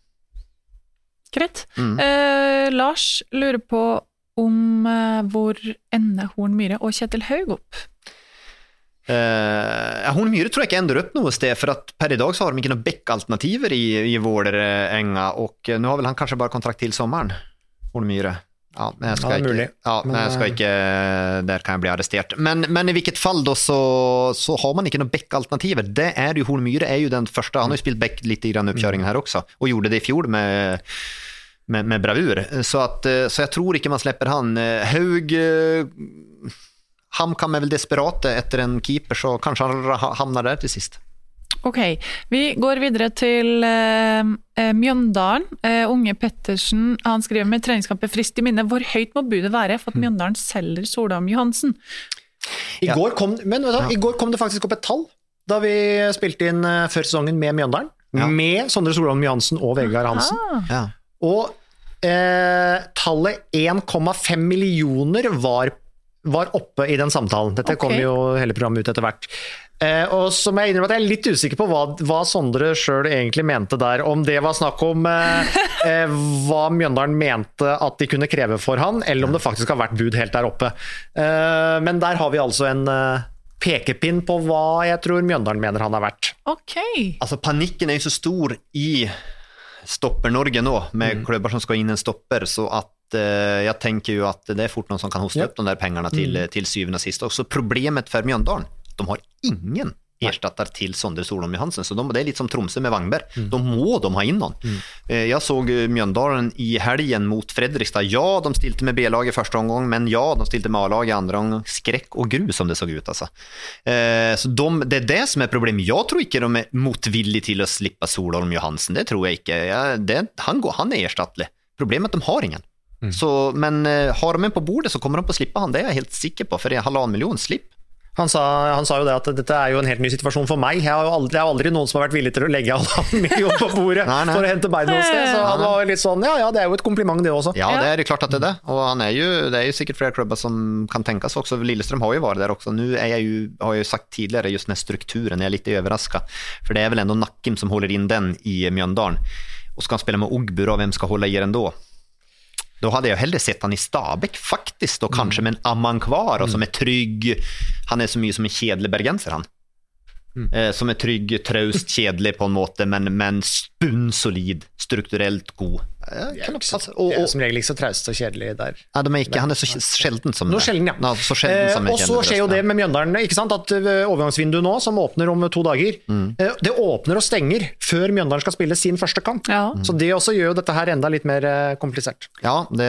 Greit. Mm. Eh, Lars lurer på om eh, hvor ender Horn Myhre og Kjetil Haug opp? Uh, Hornmyre tror jeg ikke ender upp något sted, för att per idag så har de inte några bäckalternativer i, i Vålerenga, och nu har väl han kanske bara kontrakt till sommaren, Hornmyre. Ja, men jag ska, ja, inte, ja, men jag ska inte, där kan jag bli arresterad. Men, men i vilket fall då så, så har man inte några bäckalternativer. Det är ju, Hornmyre är ju den första, han har ju spelat bäck lite i den uppkörningen här också, och gjorde det i fjol med, med, med bravur. Så, att, så jag tror inte man släpper han. Hög, han kan väl desperat efter en keeper, så kanske han hamnar där till sist. Ok, vi går videre til eh, Mjøndalen. Eh, unge Pettersen, han skriver med treningskamper frist i minne. Hvor høyt må budet være for at Mjøndalen selger Solheim Johansen? I går, kom, men, vet du, ja. I går kom det faktisk opp et tall, da vi spilte inn uh, før sesongen med Mjøndalen, ja. Med Sondre Solheim Johansen og Vegard Hansen. Ja. Og eh, tallet en komma fem millioner var, var oppe i den samtalen. Dette okay. Kom jo hele programmet ut etter hvert. Eh, og så må jeg innrømme at jeg er litt usikker på hva, hva Sondre selv egentlig mente der, om det var snakk om eh, eh, hva Mjøndalen mente at de kunne kreve for han, eller om det faktisk har vært bud helt der oppe. Eh, men der har vi altså en eh, pekepinn på hva jeg tror Mjøndalen mener han har vært. Ok. Altså panikken er jo så stor i Stopper-Norge nå, med mm. klubbar som skal inn en stopper, så at eh, jeg tenker jo at det er fort noen som kan hoste ja. Upp de der pengarna til, mm. til syvende og sist. Og så problemet for Mjøndalen, de har ingen erstattar till Sondre Solheim Johansen, så de, det är lite som Tromsø med Wangberg. Mm. De må de ha in någon. Mm. Jag såg Mjøndalen i helgen mot Fredrikstad. Ja, de stilte med B-lag i första omgång, men ja, de stilte med A-lag i andra omgång. Skräck och grus som det såg ut alltså. Eh, så de, det är det som är problemet. Jag tror inte de är motvilliga till att slippa Solheim Johansen. Det tror jag inte. Ja, det, han, går, han är erstattlig. Problemet är att de har ingen. Mm. Så, men eh, har de en på bordet så kommer de på slippa han. Det är jag helt sikker på, för det är halvannan miljon slipp. Han sa, han sa jo det at dette er jo en helt ny situasjon for meg. Jeg har jo aldri, jeg har aldri noen som har vært villig til å legge halvannen million på bordet nei, nei. For å hente bein noe sted. Så han var litt sånn, ja, ja, det er jo et kompliment det også. Ja, det er klart at det er det. Og han er jo, det er jo sikkert flere klubber som kan tänkas också. Lillestrøm har jo vært der også. Nu er jeg jo, har jeg jo sagt tidligere, just den strukturen, jeg er litt överraskad. For det er vel ändå Nakim som håller in den i Mjøndalen. Og skal han spela med Ogbu, og hvem skal hålla i den då? Då hade jag hellre sett han i Stabæk faktiskt, och mm. kanske med en Amman kvar och som är trygg. Han är så mycket som en kedlig bergenser han. Mm. Eh, som är trygg, traust, kedlig på en måte, men, men spunsolid, strukturellt god. Ja, kan også, og, og, som regel ikke så traust og kjedelig der. Ja, de er ikke, han er så sjelden som nå sjelden, ja. Nå, så sjelden som eh, og så skjer jo det med Mjøndalen, ikke sant? At overgangsvinduet nå, som åpner om to dager, mm. eh, det åpner og stenger før Mjøndalen skal spille sin første kamp. Ja. Mm. Så det også gjør jo dette her enda litt mer eh, komplisert. Ja, det,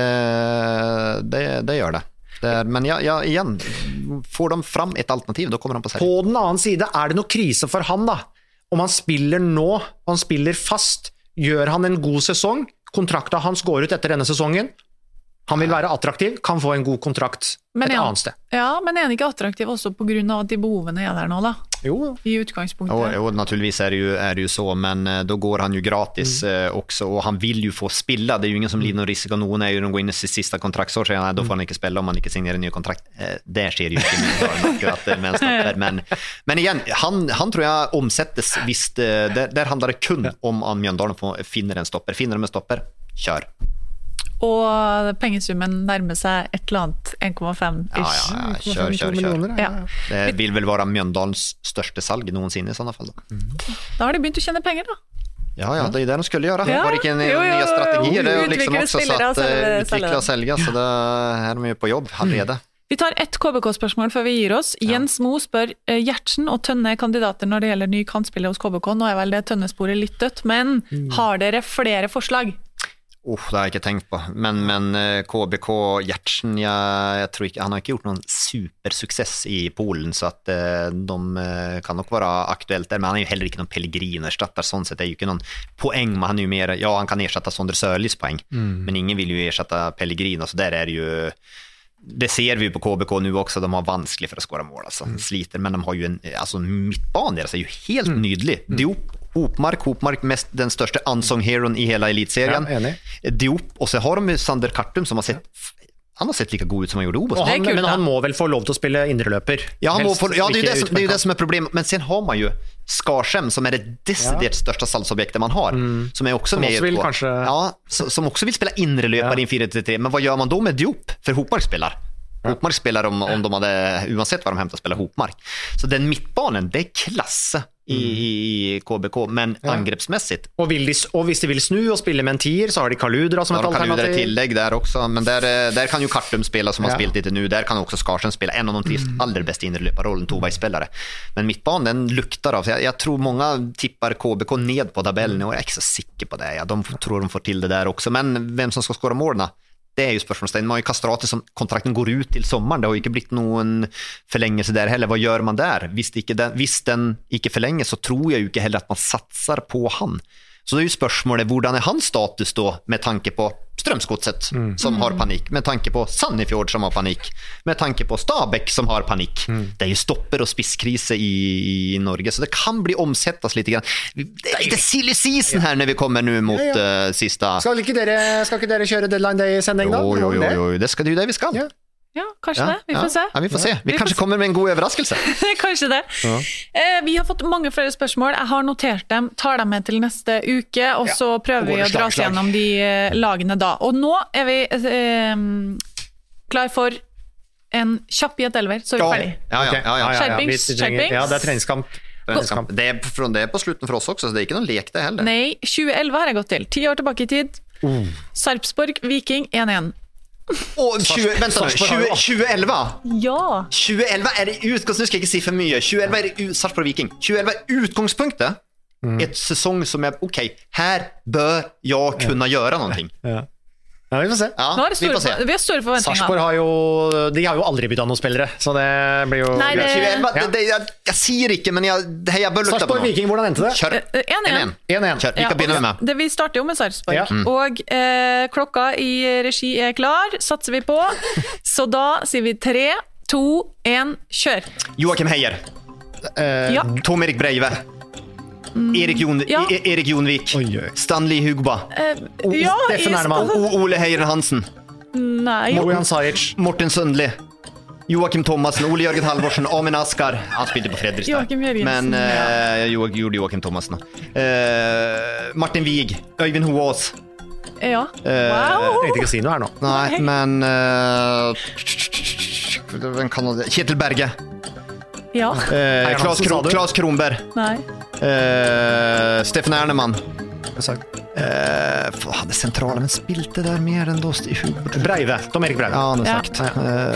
det, det gjør det. det er, men ja, ja, igjen, får de fram et alternativ, da kommer de på seg. På den annen side er det noe krise for han da. Om han spiller nå, og han spiller fast, gjør han en god sesong, kontrakten hans går ut etter denne sesongen, han vil være attraktiv, kan få en god kontrakt men et annet sted. Ja, men er han ikke attraktiv også på grunn av at de behovene er der nå da? Jo. I utgangspunktet. Jo, jo naturligtvis är det ju, är det ju så, men då går han ju gratis mm. eh, också, och han vill ju få spilla. Det är ju ingen som lider någon risk, och någon är ju de går in i sitt sista kontraktsår, så nej, då får han inte spela om han inte signerar en ny kontrakt. Eh, det sker ju inte med en men, men igen, han, han tror jag omsättes visst, eh, där, där handlar det kun om att Mjøndalen finner en stopper. Finner de en stopper, kör. Og pengesummen nærmer seg et eller annet en komma fem ish. Ja, ja, ja. Kjør, kjør, kjør. Ja. Det vil vel være Mjøndalens største salg noensinne i sånne fall. Da. Mm. da har de begynt å tjene penger da. Ja, ja, det er det de skulle gjøre. Ja. Var det ikke en jo, jo, nya strategi? Det er jo liksom også satt utvikle og selge, så det er de jo på jobb allerede. Mm. Vi tar ett K B K-spørsmål før vi gir oss. Ja. Jens Mo spør, Gjertsen og Tønne er kandidater når det gjelder ny kantspiller hos K B K. Nå er vel det Tønnesporet litt dødt, men mm. har dere flere forslag? Oh, det har jeg ikke tenkt på, men, men K B K Gjertsen, jeg, jeg tror ikke, han har ikke gjort noen supersuksess i Polen, så at uh, de uh, kan nok være aktuelt der, men han er jo heller ikke noen Pellegrin-erstatter, sånn sett er jo ikke noen poeng, men han er jo mer, ja, han kan erstatte Sondre Sørlis poeng, mm. men ingen vil jo erstatte Pellegrin, så der er det jo, det ser vi på K B K nu också, de har vanskelig for å skåre mål, altså, mm. sliter, men de har jo en, altså midtbanen deres er jo helt mm. nydelig, mm. Diop, Hopmark, Hopmark mest den största unsung heron i hela elitserien. Ja, Diop, och så har de Sander Kartum som har sett han har sett lika god ut som han gjorde Obos. Han, men han må väl få lov till att spela indrelöper. Ja, han må få, ja det är ju det, som, det, är det som är problemet. Men sen har man ju Skarsheim som är det deciderat ja. största salgsobjektet man har. Mm. Som är också som med också på, kanske... ja, som också vill spela inrelöpare ja. i en fyra tre tre. Men vad gör man då med Diop? För Hopmark spelar. Hopmark spelar om, om de hade, uansett vad de hämtar, spelar Hopmark. Så den mittbanen, det är klasse i, i K B K, men ja. angreppsmässigt. Og, vil de, og hvis de vil snu og spille med en tier, så har de Kaludra som ja, et alternativ. Ja, de kan tillägg där också, men där, där kan ju Kartum spela som ja. har spelat lite nu, där kan också Skarsen spela, en av de tre mm. allra bästa innerlöparrollen, Tovaj-spelare. Men mittbanen, den luktar av, jag, jag tror många tippar K B K ned på tabellen, och jag är inte så sikker på det, ja, de tror de får till det där också, men vem som ska skåra målen? Det är ju spørsmålstegn. Man har ju Kastrati som kontrakten går ut till sommaren. Det har ju inte blivit någon förlängelse där heller. Vad gör man där? Visst, ikke den, hvis den ikke förlänges så tror jag ju inte heller att man satsar på han. Så det är ju spørsmålet, hvordan är hans status då med tanke på Strømsgodset mm. som har panik, med tanke på Sandefjord som har panik, med tanke på Stabæk som har panik. Mm. Det är ju stopper och spisskrise i, i Norge, så det kan bli omsättas lite grann. Det är lite silly season här när vi kommer nu mot ja, ja. Uh, sista... Skal ikke dere, skal ikke dere kjøre deadline day-sending da? Jo, jo, jo, jo, det skal det jo det vi skal. Ja. Ja, kanskje ja, det. Vi får ja. se. Ja, vi får se. Vi, vi kanskje kommer med en god overraskelse. Kanskje det. Ja. Eh, vi har fått mange flere spørsmål. Jeg har notert dem, tar dem med til neste uke, og ja. så prøver vi å dra oss gjennom de eh, lagene da. Og nå er vi eh, klar for en kjapp i et elver, så er vi ferdig. Ja, ja, ja, ja. Skjerpings, skjerpings. Ja, det er treningskamp. treningskamp. Det, er på, det er på slutten for oss også, så det er ikke noen lek det heller. Nei, tjue elleve har jeg gått til. Ti år tilbake i tid. Uh. Sarpsborg, Viking, en en. Oh, tjue, vänta nu, tjue, tjue elleve Ja. tjue elleve är det utgångspunkt, nu ska jag inte säga för mycket. tjue elleve är det Sarpsborg Viking. tjue elleve är utgångspunktet. Mm. Ett säsong som är okej, okay, här bör jag kunna ja. göra någonting. Ja. Ja, vi får se. Ja, Nå er det store, vi, får se. vi har store forventninger. Sarpsborg har jo, de har jo aldri byttet noen spillere, så det blir jo... Nei, det... tjue elleve, ja. det, det, jeg, jeg sier ikke, men jeg, det, jeg bør lukta på noe. Sarpsborg Viking, hvordan endte det? Kjør. en en. en en. Kjør, vi kan begynne med. Det, vi starter jo med Sarpsborg, ja. mm. og eh, klokka i regi er klar, satser vi på, så da sier vi tre, to, en, kjør. Joakim Heier. Uh, ja. Tom Erik Breive. Erik, Jon, ja. e Erik Jonvik. Oi, oi. Stanley Hugba. Uh, ja, Steffen Ernemann. Ole Heier Hansen. Nei. Morgan Sajic. Morten Sundli. Joakim Thomasen, Ole Jørgen Halvorsen, Amin Askar. Han spilte på Fredrikstad. Joakim Jørgensen. Men uh, jo, gjorde Joakim Thomasen. Uh, Martin Wiig, Øyvind Hoås. Ja. Uh, wow. Jeg tenkte ikke å si noe her nå. Nei, men uh, Kjetil Berge. Ja. Uh, Klas, Kro Klas Kronberg. Nei. Uh, Steffen Ernemann. Uh, det centrala, men spilte der mer enn dost i huvudet. Breive, Tom Erik Breive. Ja, han har sagt. Ja.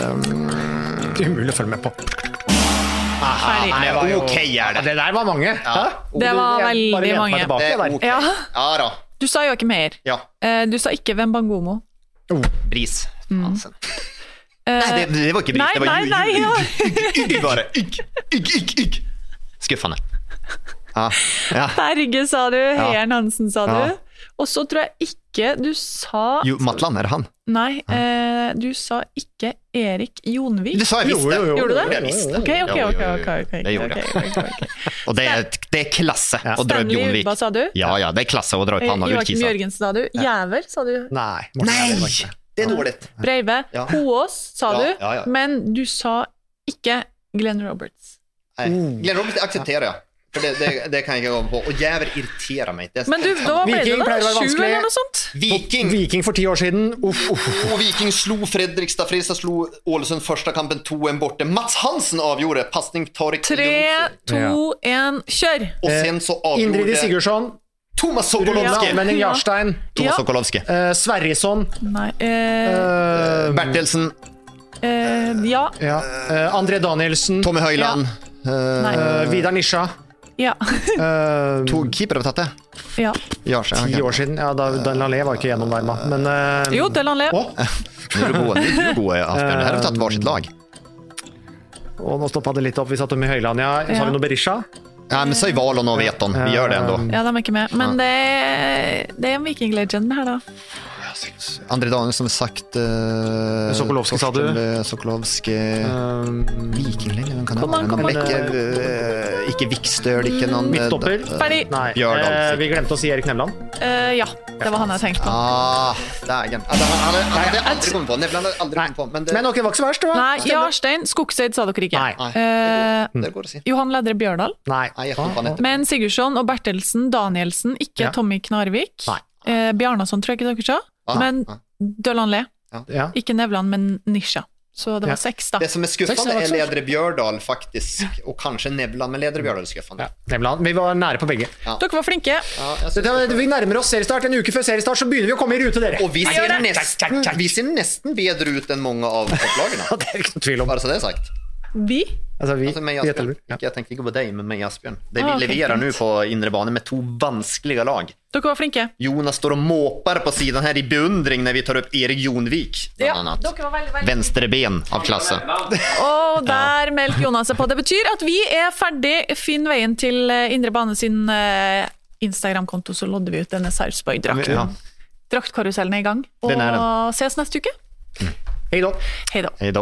Uh, det er umulig å følge med på. Aha, det var jo ok, er det. Det der var mange. Ja. Det var veldig mange. Det er ok. Ja. Ja da. Du sa Joakim Heier. Ja. Uh, du sa ikke Wembangomo. Oh. Bris. Mm. Altså. Uh, nei, det, det var ikke Bris. Nei, det var nei, nei, ja. Ygg bare. Ygg, ygg, ygg, ygg. Skuffende. Ja. Ja. Berge sa du, Heieren ja. Hansen sa du. Ja. Og så tror jeg ikke du sa... Jo, Matland, er det han? Nei, ja. eh, du sa ikke Erik Jonvik. Det sa jeg visst det. Gjorde du det? Jeg visste. Ok, ok, ok. ok, okay, det gjorde jeg. Okay, okay, okay. Og det er, det er klasse ja. å dra ut Jonvik. Stanley, hva sa du? Ja, ja, det er klasse å dra ut han og Joakim Jørgensen sa du. Jæver, sa du. Nei. Nei, det er dårlig. Breive. Ja. Hoås, sa ja, du. Ja, ja. Men du sa ikke Glenn Roberts. Nei, Glenn Roberts aksepterer jeg. For det, det, det kan jeg ikke gå på. Og jæver irriterer meg. Det Men du, da ble Viking det da? Sju eller noe sånt? Viking. Viking for ti år siden. Uff, uff, uff. Og Viking slo Fredrikstad. Fredrikstad slo Ålesund første kampen to en borte. Mats Hansen avgjorde. Passning Tarik. Tre, to, en, kjør! Og sen så avgjorde... Indrid Sigurdsson. Thomas Sokolovski. Menning Jarstein. Thomas ja. Sokolovski. Uh, Sverrisson. Nei. Uh, uh, Bertelsen. Uh, ja. ja. Uh, André Danielsen. Tommy Høyland. Ja. Uh, uh, Vidar Nisha. Ja. uh, to keeper har tatt det. Ja. Ja, ti okay. år siden. Ja, da Delan Le var ikke gjennom der, men uh, jo, Delan Le. Oh. Nu er du gode, nu er du gode Asbjørn. Her har vi tatt hver sitt lag. Og nå stoppet det litt opp. Vi satt om i Høyland, ja. Så ja. har vi noe Berisha. Ja, men så i Valon og Veton. Vi gjør det ändå. Ja, de er ikke med. Men det er, det er en Viking-legend her da. André Danielsson har sagt uh, Sokolovski sa du Sokolovski um, Viking-legend kan det være uh, ikke Vikstøl ikke noen midtstopper ferdig nei, uh, vi glemte å si Erik Nevland uh, ja, det var han jeg tenkte på ah, det er igen ah, det hadde jeg aldri kommet på Nevland hadde aldri kommet på men, det... men ok, det var ikke så verst det var nei, Jarstein, Skogseid sa dere ikke nei, nei. Uh, det går å si Johan Ledre Bjørdal nei, nei men Sigurdsson og Bertelsen Danielsen, ikke ja. Tommy Knarvik nei uh, Bjarnason tror jeg ikke dere sa ah, men ah. Delan Le ja. ikke Nevland, men Nisha Så det var sex då. Det som är skuffande är Ledre Bjørdal faktisk, og kanskje Nevland, men Ledre Bjørdal er skuffande. Ja, Nevland. Vi var nære på begge. Ja. Dere var flinke. Ja, det, vi nærmer oss seriestart. En uke før seriestart så begynner vi å komme i rute, dere. Og vi ser, nesten, vi ser nesten bedre ut enn mange av topplagene. Ja, det er ikke noe tvil om. Bare så det er sagt. Vi? Altså, vi, altså, meg, Asbjørn. Ja. Jeg tenker ikke på deg, men meg, Asbjørn. Det vi ah, okay, leverer nå på indre bane med to vanskelige lag. Dere var flinke. Jonas står og måper på siden her i beundring når vi tar opp Erik Jonvik. Ja, dere var veldig, veldig Venstre ben av klasse. Og der meldte Jonas seg på. Det betyr at vi er ferdig. Finn veien til indre bane sin Instagram-konto, så lodder vi ut denne Sarpsborg-drakten. Ja. Draktkarusellen er i gang. Og er ses neste uke. Mm. Hei da. Hei da. Hei da.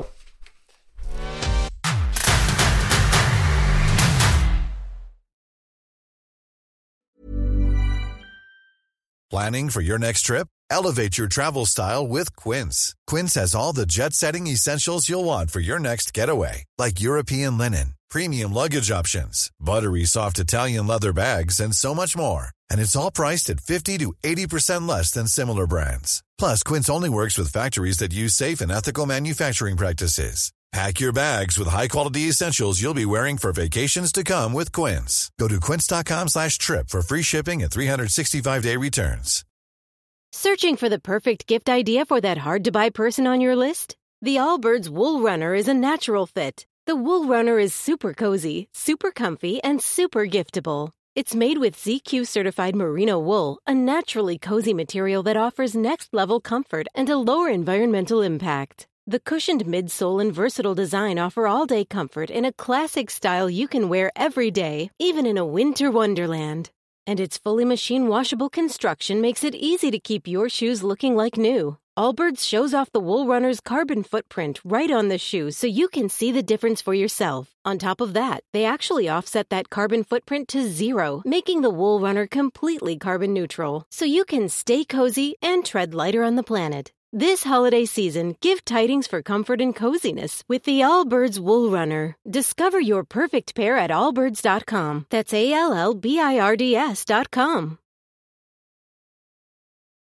Planning for your next trip? Elevate your travel style with Quince. Quince has all the jet-setting essentials you'll want for your next getaway, like European linen, premium luggage options, buttery soft Italian leather bags, and so much more. And it's all priced at fifty to eighty percent less than similar brands. Plus, Quince only works with factories that use safe and ethical manufacturing practices. Pack your bags with high-quality essentials you'll be wearing for vacations to come with Quince. Go to quince.com slash trip for free shipping and three sixty-five day returns. Searching for the perfect gift idea for that hard-to-buy person on your list? The Allbirds Wool Runner is a natural fit. The Wool Runner is super cozy, super comfy, and super giftable. It's made with Z Q-certified merino wool, a naturally cozy material that offers next-level comfort and a lower environmental impact. The cushioned midsole and versatile design offer all-day comfort in a classic style you can wear every day, even in a winter wonderland. And its fully machine-washable construction makes it easy to keep your shoes looking like new. Allbirds shows off the Wool Runner's carbon footprint right on the shoe so you can see the difference for yourself. On top of that, they actually offset that carbon footprint to zero, making the Wool Runner completely carbon neutral, so you can stay cozy and tread lighter on the planet. This holiday season, give tidings for comfort and coziness with the Allbirds Wool Runner. Discover your perfect pair at allbirds dot com. That's A L L B I R D S dot com.